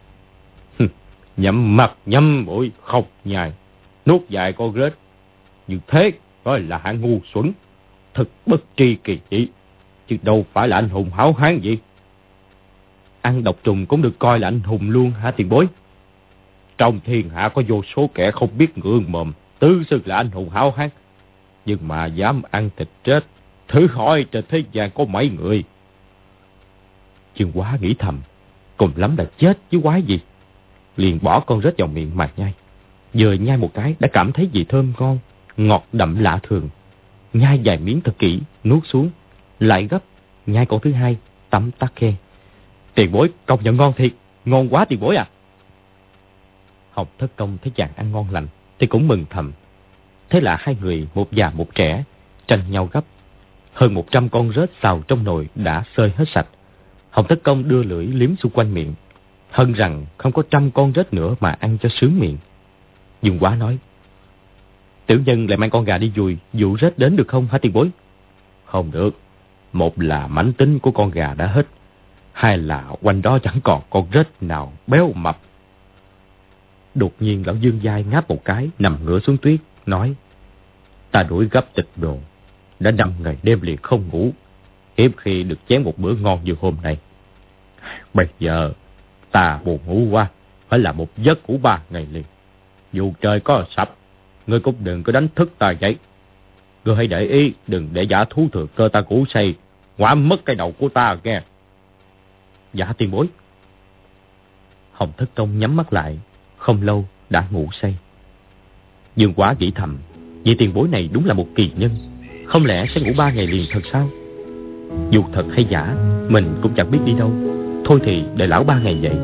[SPEAKER 2] nhắm mặt nhắm mũi không nhai, nuốt vài con rết, như thế gọi là hạng ngu xuẩn, thật bất tri kỳ dị, chứ đâu phải là anh hùng hảo hán gì. Ăn độc trùng cũng được coi là anh hùng luôn hả tiền bối? Trong thiên hạ có vô số kẻ không biết ngượng mồm, tự xưng là anh hùng hảo hán, nhưng mà dám ăn thịt rết, thử hỏi trên thế gian có mấy người? Dương Hoa nghĩ thầm, cùng lắm là chết chứ quái gì. Liền bỏ con rết vào miệng mà nhai. Vừa nhai một cái đã cảm thấy vị thơm ngon, ngọt đậm lạ thường. Nhai vài miếng thật kỹ, nuốt xuống, lại gấp, nhai con thứ hai, tấm tắc khen: tiền bối công nhận ngon thiệt, ngon quá tiền bối à. Hồng Thất Công thấy chàng ăn ngon lành thì cũng mừng thầm. Thế là hai người, một già một trẻ, tranh nhau gấp. Hơn 100 con rết xào trong nồi đã xơi hết sạch. Hồng Thất Công đưa lưỡi liếm xung quanh miệng, hân rằng không có 100 con rết nữa mà ăn cho sướng miệng. Dương Hoa nói: tiểu nhân lại mang con gà đi dùi dụ rết đến được không hả tiền bối? Không được, một là mảnh tính của con gà đã hết, hai là quanh đó chẳng còn con rết nào béo mập. Đột nhiên lão Dương vai ngáp một cái, nằm ngửa xuống tuyết, nói: ta đuổi gấp thịt đồ, đã 5 ngày đêm liền không ngủ, hiếm khi được chén một bữa ngon như hôm nay. Bây giờ ta buồn ngủ quá, phải làm một giấc ngủ 3 ngày liền. Dù trời có sập, ngươi cũng đừng có đánh thức ta vậy. Ngươi hãy để ý, đừng để giả thú thừa cơ ta ngủ say, ngoạm mất cái đầu của ta nghe. Dạ tiền bối. Hồng Thất Công nhắm mắt lại, không lâu đã ngủ say. Dương Quá nghĩ thầm, vị tiền bối này đúng là một kỳ nhân, không lẽ sẽ ngủ 3 ngày liền thật sao? Dù thật hay giả, mình cũng chẳng biết đi đâu. Thôi thì đợi lão 3 ngày vậy.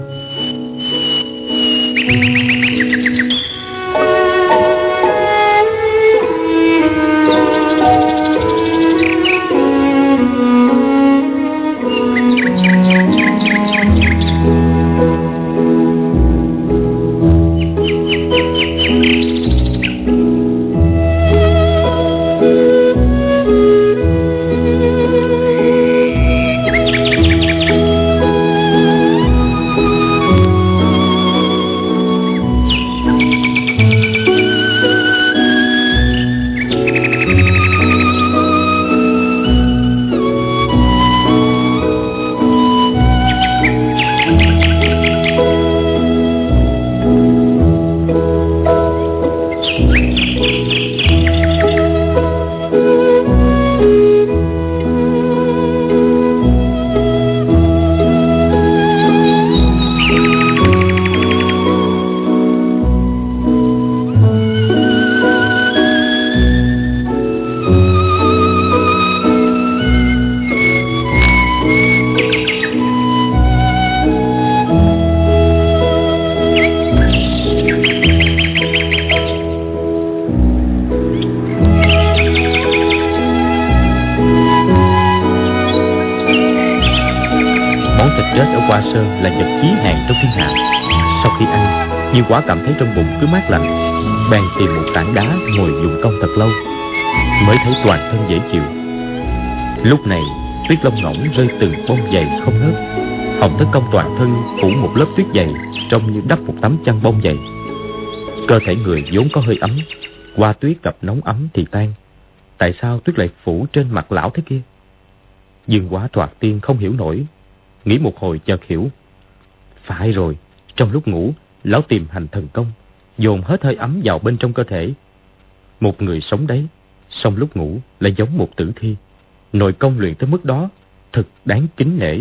[SPEAKER 2] thịt rết ở Hoa Sơn là vật chí hàng trong thiên hạ. Sau khi ăn, Dương Quá cảm thấy trong bụng cứ mát lạnh, bèn tìm một tảng đá ngồi dụng công thật lâu, mới thấy toàn thân dễ chịu. Lúc này tuyết lông ngỗng rơi từng bông dày không ngớt. Hồng Thất Công toàn thân phủ một lớp tuyết dày, trông như đắp một tấm chăn bông dày. Cơ thể người vốn có hơi ấm, qua tuyết gặp nóng ấm thì tan. Tại sao tuyết lại phủ trên mặt lão thế kia? Dương Quá thoạt tiên không hiểu nổi, nghĩ một hồi chợt hiểu. Phải rồi, trong lúc ngủ, lão tìm hành thần công, dồn hết hơi ấm vào bên trong cơ thể. Một người sống đấy, song lúc ngủ lại giống một tử thi. Nội công luyện tới mức đó, thực đáng kính nể.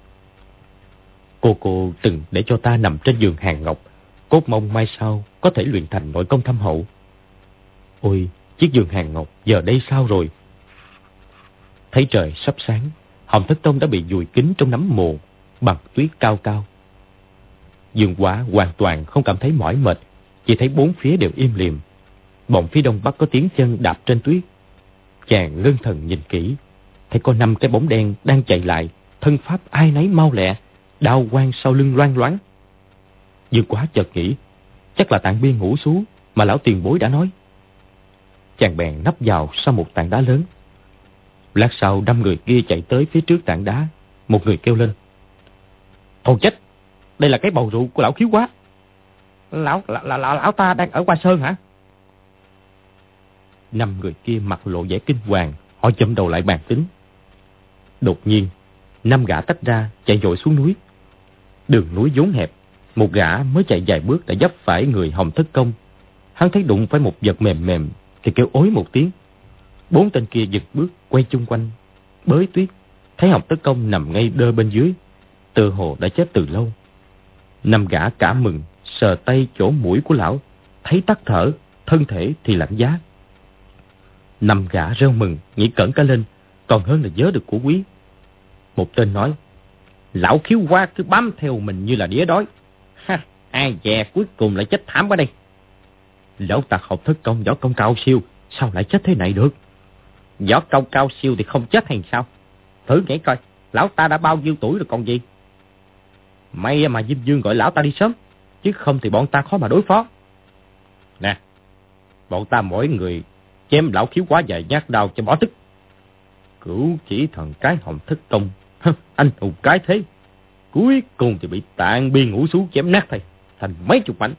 [SPEAKER 2] Cô từng để cho ta nằm trên giường hàng ngọc, cốt mong mai sau có thể luyện thành nội công thâm hậu. Ôi, chiếc giường hàng ngọc giờ đây sao rồi? Thấy trời sắp sáng, Hồng Thất Công đã bị vùi kín trong nấm mồ bằng tuyết cao cao. Dương Quá hoàn toàn không cảm thấy mỏi mệt, chỉ thấy bốn phía đều im lìm. Bỗng phía đông bắc có tiếng chân đạp trên tuyết. Chàng ngưng thần nhìn kỹ, thấy có 5 cái bóng đen đang chạy lại, thân pháp ai nấy mau lẹ, đao quang sau lưng loang loáng. Dương Quá chợt nghĩ, chắc là tạng biên ngũ sú mà lão tiền bối đã nói. Chàng bèn nấp vào sau một tảng đá lớn. Lát sau 5 người kia chạy tới phía trước tảng đá. Một người kêu lên: Ồ chết, đây là cái bầu rượu của lão Khiếu Quá. Lão ta đang ở Hoa Sơn hả? 5 người kia mặt lộ vẻ kinh hoàng, họ chậm đầu lại bàn tính. Đột nhiên 5 gã tách ra chạy vội xuống núi. Đường núi vốn hẹp, một gã mới chạy vài bước đã vấp phải người Hồng Thất Công. Hắn thấy đụng phải một vật mềm mềm thì kêu ối một tiếng. 4 tên kia giật bước quay chung quanh, bới tuyết, thấy Hồng Thất Công nằm ngay đơ bên dưới, tựa hồ đã chết từ lâu. 5 gã cả mừng, sờ tay chỗ mũi của lão, thấy tắt thở, thân thể thì lạnh giá. 5 gã reo mừng, nhảy cẫng cả lên, còn hơn là vớ được của quý. Một tên nói: Lão Khiếu Quá cứ bám theo mình như là đĩa đói. Ha, ai dè cuối cùng lại chết thảm ở đây. Lão ta Hồng Thất Công võ công cao siêu, sao lại chết thế này được? Võ công cao siêu thì không chết hay sao? Thử nghĩ coi, lão ta đã bao nhiêu tuổi rồi còn gì? May mà Diêm Dương gọi lão ta đi sớm, chứ không thì bọn ta khó mà đối phó. Nè, bọn ta mỗi người chém lão Khiếu Quá vài nhát đao cho bỏ tức. Cửu chỉ thần cái Hồng Thất Công, anh hùng cái thế, cuối cùng thì bị tạng biên ngũ sú chém nát thầy, thành mấy chục mảnh.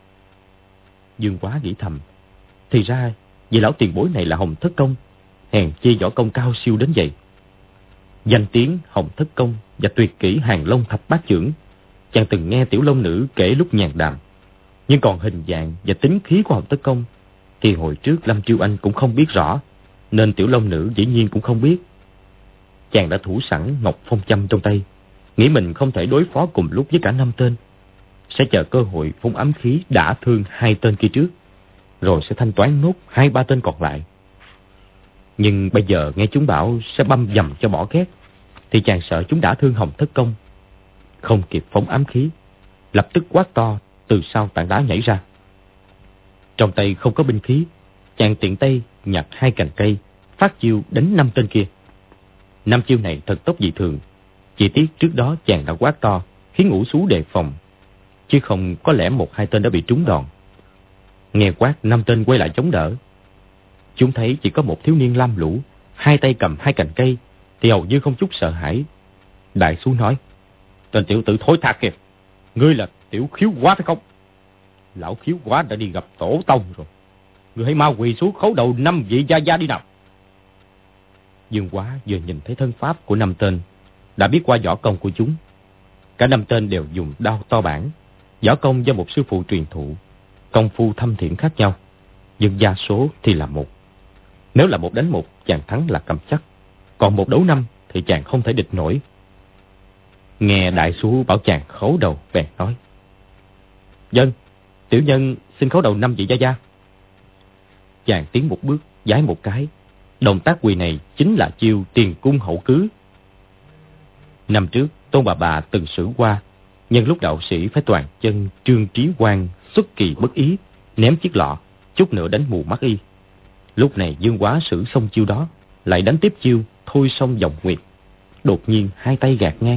[SPEAKER 2] Dương Quá nghĩ thầm, thì ra vì lão tiền bối này là Hồng Thất Công, hèn chi võ công cao siêu đến vậy. Danh tiếng Hồng Thất Công và tuyệt kỹ Hàng Long Thập Bát Chưởng, chàng từng nghe Tiểu Long Nữ kể lúc nhàn đàm. Nhưng còn hình dạng và tính khí của Hồng Thất Công thì hồi trước Lâm Chiêu Anh cũng không biết rõ, nên Tiểu Long Nữ dĩ nhiên cũng không biết. Chàng đã thủ sẵn ngọc phong châm trong tay, nghĩ mình không thể đối phó cùng lúc với cả 5 tên, sẽ chờ cơ hội phóng ám khí đả thương 2 tên kia trước, rồi sẽ thanh toán nốt 2-3 tên còn lại. Nhưng bây giờ nghe chúng bảo sẽ băm dầm cho bỏ ghét, thì chàng sợ chúng đả thương Hồng Thất Công. Không kịp phóng ám khí, lập tức quát to từ sau tảng đá nhảy ra. Trong tay không có binh khí, chàng tiện tay nhặt 2 cành cây, phát chiêu đánh 5 tên kia. 5 chiêu này thật tốc dị thường, chỉ tiếc trước đó chàng đã quát to khiến ngũ sú đề phòng, chứ không có lẽ 1-2 tên đã bị trúng đòn. Nghe quát, 5 tên quay lại chống đỡ. Chúng thấy chỉ có một thiếu niên lam lũ, 2 tay cầm 2 cành cây, thì hầu như không chút sợ hãi. Đại sú nói: Tên tiểu tử thối tha kìa, ngươi là Tiểu Khiếu Quá phải không? Lão Khiếu Quá đã đi gặp tổ tông rồi, ngươi hãy mau quỳ xuống khấu đầu 5 vị gia gia đi nào. Dương Quá vừa nhìn thấy thân pháp của 5 tên, đã biết qua võ công của chúng. Cả 5 tên đều dùng đao to bản, võ công do một sư phụ truyền thụ, công phu thâm thiện khác nhau, nhưng gia số thì là một. Nếu là 1 đánh 1, chàng thắng là cầm chắc, còn 1 đấu 5 thì chàng không thể địch nổi. Nghe đại sú bảo chàng khấu đầu, bèn nói: Dân, tiểu nhân xin khấu đầu 5 vị gia gia. Chàng tiến một bước, vái một cái. Động tác quỳ này chính là chiêu tiền cung hậu cứ. Năm trước Tôn bà từng sử qua, nhân lúc đạo sĩ phải toàn chân Trương Trí Quang xuất kỳ bất ý, ném chiếc lọ, chút nữa đánh mù mắt y. Lúc này Dương Quá sử xong chiêu đó, lại đánh tiếp chiêu thôi song vọng nguyệt. Đột nhiên 2 tay gạt ngang,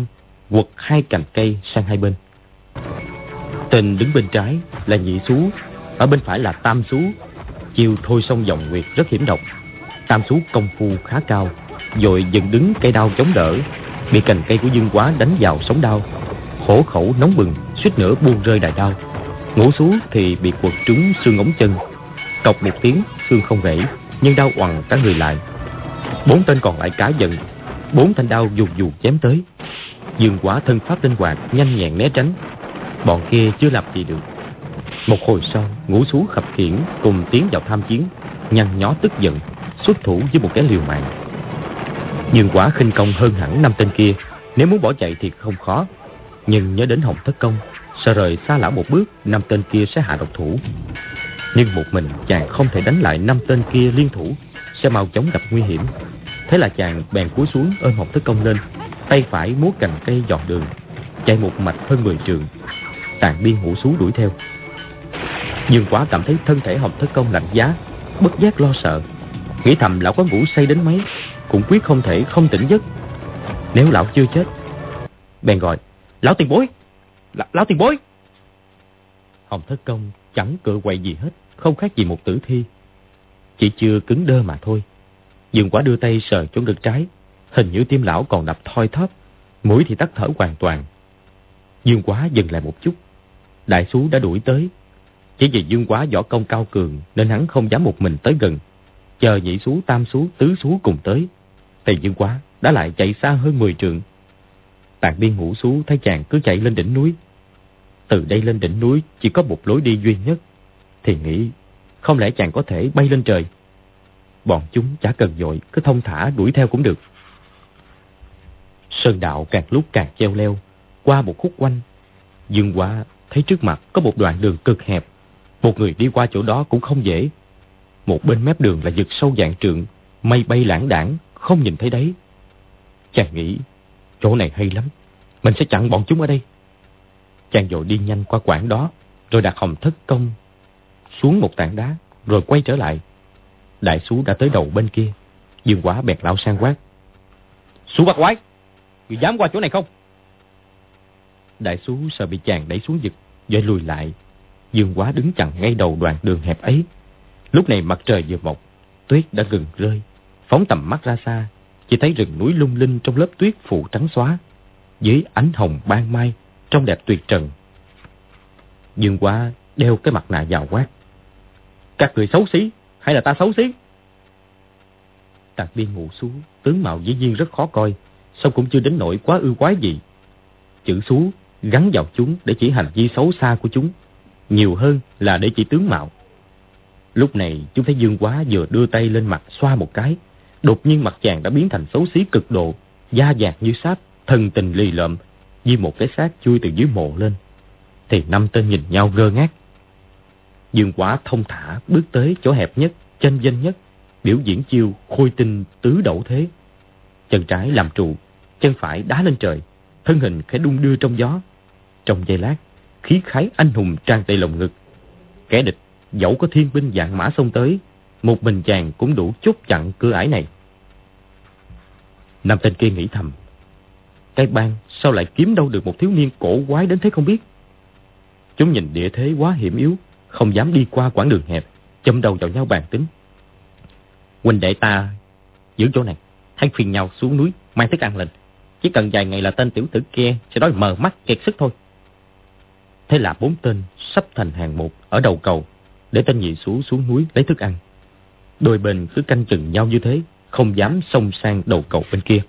[SPEAKER 2] quật hai cành cây sang hai bên. Tên đứng bên trái là Nhị Xú, ở bên phải là Tam Xú. Chiêu thôi song dòng nguyệt rất hiểm độc. Tam Xú công phu khá cao, vội dựng đứng cây đao chống đỡ, bị cành cây của Dương Quá đánh vào sống đao. Hổ khẩu nóng bừng, suýt nữa buông rơi đại đao. Ngũ Xú thì bị quật trúng xương ống chân, cộc một tiếng xương không gãy, nhưng đau oằn cả người lại. Bốn tên còn lại cá giận, bốn thanh đao vù vù chém tới. Dương Quá thân pháp linh hoạt, nhanh nhẹn né tránh. Bọn kia chưa làm gì được. Một hồi sau, Ngũ Xú khập khiễng cùng tiến vào tham chiến, nhăn nhó tức giận, xuất thủ với một cái liều mạng. Dương Quá khinh công hơn hẳn năm tên kia, nếu muốn bỏ chạy thì không khó. Nhưng nhớ đến Hồng Thất Công, sợ rời xa lão một bước, năm tên kia sẽ hạ độc thủ. Nhưng một mình chàng không thể đánh lại năm tên kia liên thủ, sẽ mau chóng gặp nguy hiểm. Thế là chàng bèn cúi xuống ôm Hồng Thất Công lên, tay phải múa cành cây dọn đường, chạy một mạch hơn 10 trượng. Tàn Biên Ngũ Xú đuổi theo. Dương Quá cảm thấy thân thể Hồng Thất Công lạnh giá, bất giác lo sợ, nghĩ thầm lão có ngủ say đến mấy cũng quyết không thể không tỉnh giấc. Nếu lão chưa chết, bèn gọi: lão tiền bối, lão tiền bối. Hồng Thất Công chẳng cựa quậy gì hết, không khác gì một tử thi, chỉ chưa cứng đơ mà thôi. Dương Quá đưa tay sờ chỗ ngực trái, hình như tim lão còn đập thoi thóp, mũi thì tắt thở hoàn toàn. Dương Quá dừng lại một chút. Đại Xú đã đuổi tới. Chỉ vì Dương Quá võ công cao cường nên hắn không dám một mình tới gần, chờ Nhị Xú, Tam Xú, Tứ Xú cùng tới, thì Dương Quá đã lại chạy xa hơn 10 trượng. Tàn Biên Ngũ Xú thấy chàng cứ chạy lên đỉnh núi. Từ đây lên đỉnh núi chỉ có một lối đi duy nhất, thì nghĩ không lẽ chàng có thể bay lên trời. Bọn chúng chả cần vội, cứ thông thả đuổi theo cũng được. Sơn đạo càng lúc càng treo leo. Qua một khúc quanh, Dương Quá thấy trước mặt có một đoạn đường cực hẹp, một người đi qua chỗ đó cũng không dễ. Một bên mép đường là vực sâu vạn trượng, mây bay lãng đãng, không nhìn thấy đáy. Chàng nghĩ chỗ này hay lắm, mình sẽ chặn bọn chúng ở đây. Chàng vội đi nhanh qua quãng đó, rồi đặt Hồng Thất Công xuống một tảng đá, rồi quay trở lại. Đại Xú đã tới đầu bên kia. Dương Quá bèn lão sang quát: Xú bắt quái, người dám qua chỗ này không? Đại Xú sợ bị chàng đẩy xuống vực, vội lùi lại. Dương Quá đứng chặn ngay đầu đoạn đường hẹp ấy. Lúc này mặt trời vừa mọc, tuyết đã ngừng rơi. Phóng tầm mắt ra xa, chỉ thấy rừng núi lung linh trong lớp tuyết phủ trắng xóa, dưới ánh hồng ban mai trông đẹp tuyệt trần. Dương Quá đeo cái mặt nạ vào quát: Các người xấu xí hay là ta xấu xí? Tàn Biên Ngũ Xú tướng mạo dĩ nhiên rất khó coi, song cũng chưa đến nỗi quá ưu quái gì. Chữ xú gắn vào chúng để chỉ hành vi xấu xa của chúng, nhiều hơn là để chỉ tướng mạo. Lúc này chúng thấy Dương Quá vừa đưa tay lên mặt xoa một cái, đột nhiên mặt chàng đã biến thành xấu xí cực độ, da dạt như sáp, thần tình lì lợm, như một cái xác chui từ dưới mộ lên. Thì năm tên nhìn nhau ngơ ngác. Dương Quá thông thả bước tới chỗ hẹp nhất, chênh vênh nhất, biểu diễn chiêu khôi tinh tứ đẩu thế. Chân trái làm trụ, chân phải đá lên trời, thân hình khẽ đung đưa trong gió. Trong giây lát, khí khái anh hùng tràn đầy lồng ngực. Kẻ địch dẫu có thiên binh vạn mã xông tới, một mình chàng cũng đủ chốt chặn cửa ải này. Năm tên kia nghĩ thầm: Cái bang sao lại kiếm đâu được một thiếu niên cổ quái đến thế không biết. Chúng nhìn địa thế quá hiểm yếu, không dám đi qua quãng đường hẹp, châm đầu vào nhau bàn tính: Huynh đệ ta giữ chỗ này, hay phiền nhau xuống núi mang thức ăn lên. Chỉ cần vài ngày là tên tiểu tử kia sẽ đói mờ mắt kiệt sức thôi. Thế là bốn tên sắp thành hàng một ở đầu cầu, để tên Nhị Xú xuống núi lấy thức ăn. Đôi bên cứ canh chừng nhau như thế, không dám xông sang đầu cầu bên kia.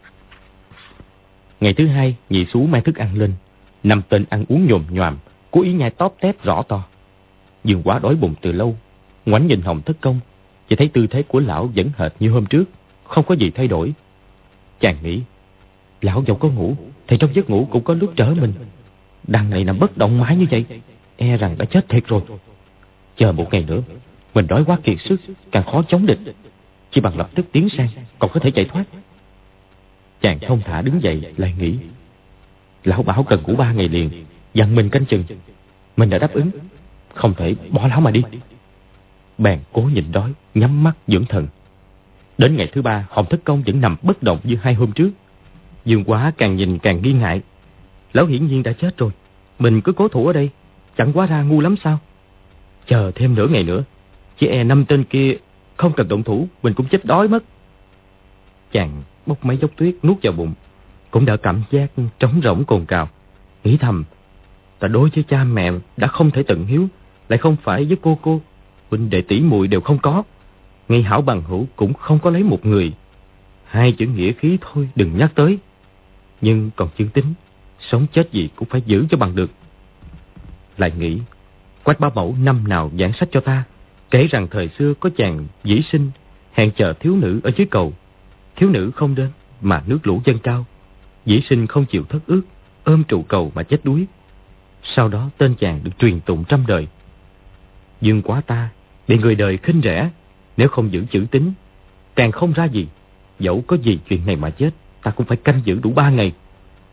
[SPEAKER 2] Ngày thứ hai, Nhị Xú mang thức ăn lên. Năm tên ăn uống nhồm nhoàm, cố ý nhai tóp tép rõ to. Dương Quá đói bụng từ lâu, ngoảnh nhìn Hồng Thất Công, chỉ thấy tư thế của lão vẫn hệt như hôm trước, không có gì thay đổi. Chàng nghĩ, lão dẫu có ngủ thì trong giấc ngủ cũng có lúc trở mình. Đằng này nằm bất động mãi như vậy, e rằng đã chết thiệt rồi. Chờ một ngày nữa, mình đói quá kiệt sức, càng khó chống địch, chỉ bằng lập tức tiến sang, còn có thể chạy thoát. Chàng thông thả đứng dậy, lại nghĩ, lão bảo cần ngủ 3 ngày liền, dặn mình canh chừng, mình đã đáp ứng, không thể bỏ lão mà đi. Bèn cố nhịn đói, nhắm mắt dưỡng thần. Đến ngày thứ 3, Hồng Thất Công vẫn nằm bất động như 2 hôm trước. Dương Quá càng nhìn càng nghi ngại, Lão hiển nhiên đã chết rồi. Mình cứ cố thủ ở đây, chẳng quá ra ngu lắm sao? Chờ thêm nửa ngày nữa, chỉ e 5 tên kia không cần động thủ, mình cũng chết đói mất. Chàng bốc mấy dốc tuyết nuốt vào bụng, cũng đã cảm giác trống rỗng cồn cào. Nghĩ thầm, ta đối với cha mẹ đã không thể tận hiếu, lại không phải với cô huynh đệ tỷ muội đều không có, ngay hảo bằng hữu cũng không có lấy một người. 2 chữ nghĩa khí thôi đừng nhắc tới. Nhưng còn chữ tính, sống chết gì cũng phải giữ cho bằng được. Lại nghĩ, Quách bá mẫu năm nào giảng sách cho ta, kể rằng thời xưa có chàng dĩ sinh hẹn chờ thiếu nữ ở dưới cầu. Thiếu nữ không đến mà nước lũ dâng cao, dĩ sinh không chịu thất ước, ôm trụ cầu mà chết đuối. Sau đó tên chàng được truyền tụng trăm đời. Dương quá ta bị người đời khinh rẻ, nếu không giữ chữ tín, càng không ra gì. Dẫu có gì chuyện này mà chết, ta cũng phải canh giữ đủ 3 ngày.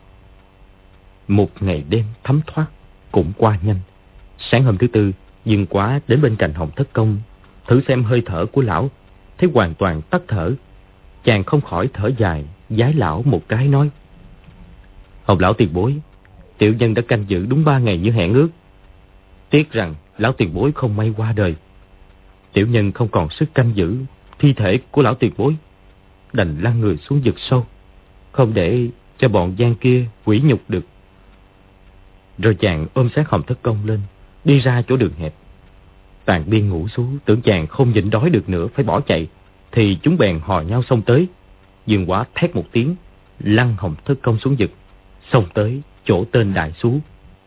[SPEAKER 2] Một ngày đêm thấm thoát cũng qua nhanh. Sáng hôm thứ tư, Dương quá đến bên cạnh Hồng Thất Công, thử xem hơi thở của lão, thấy hoàn toàn tắt thở. Chàng không khỏi thở dài, vái lão một cái nói: Hồng lão tiền bối, tiểu nhân đã canh giữ đúng 3 ngày như hẹn ước. Tiếc rằng lão tiền bối không may qua đời, tiểu nhân không còn sức canh giữ thi thể của lão tiền bối, đành lăn người xuống vực sâu, không để cho bọn gian kia quỷ nhục được. Rồi chàng ôm xác Hồng Thất Công lên, đi ra chỗ đường hẹp. Tàn biên ngủ xuống, tưởng chàng không nhịn đói được nữa phải bỏ chạy, thì chúng bèn hò nhau xông tới. Dương quá thét một tiếng, lăn Hồng Thất Công xuống vực, xông tới chỗ tên Đại Sú.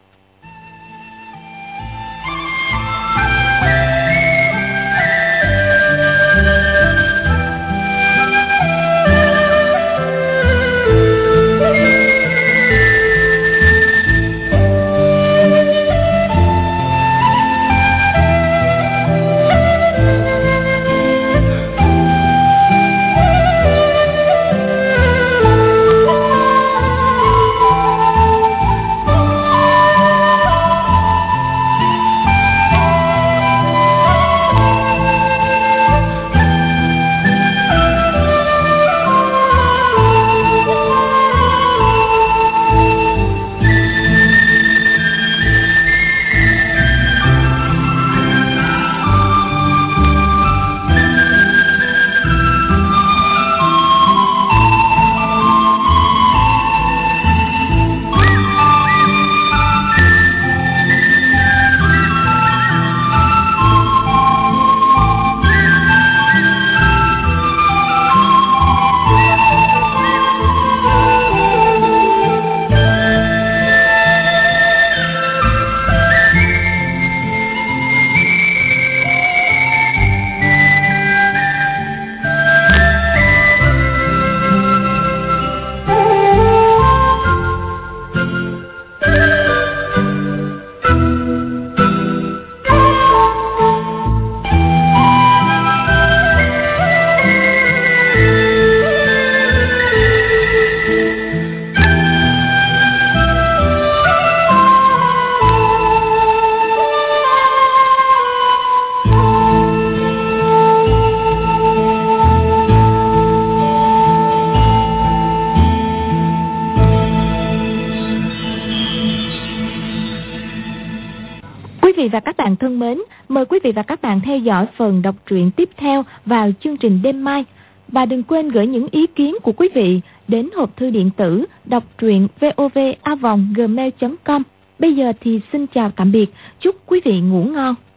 [SPEAKER 1] Quý vị và các bạn thân mến, mời quý vị và các bạn theo dõi phần đọc truyện tiếp theo vào chương trình đêm mai. Và đừng quên gửi những ý kiến của quý vị đến hộp thư điện tử đọc truyện vov@gmail.com. Bây giờ thì xin chào tạm biệt, chúc quý vị ngủ ngon.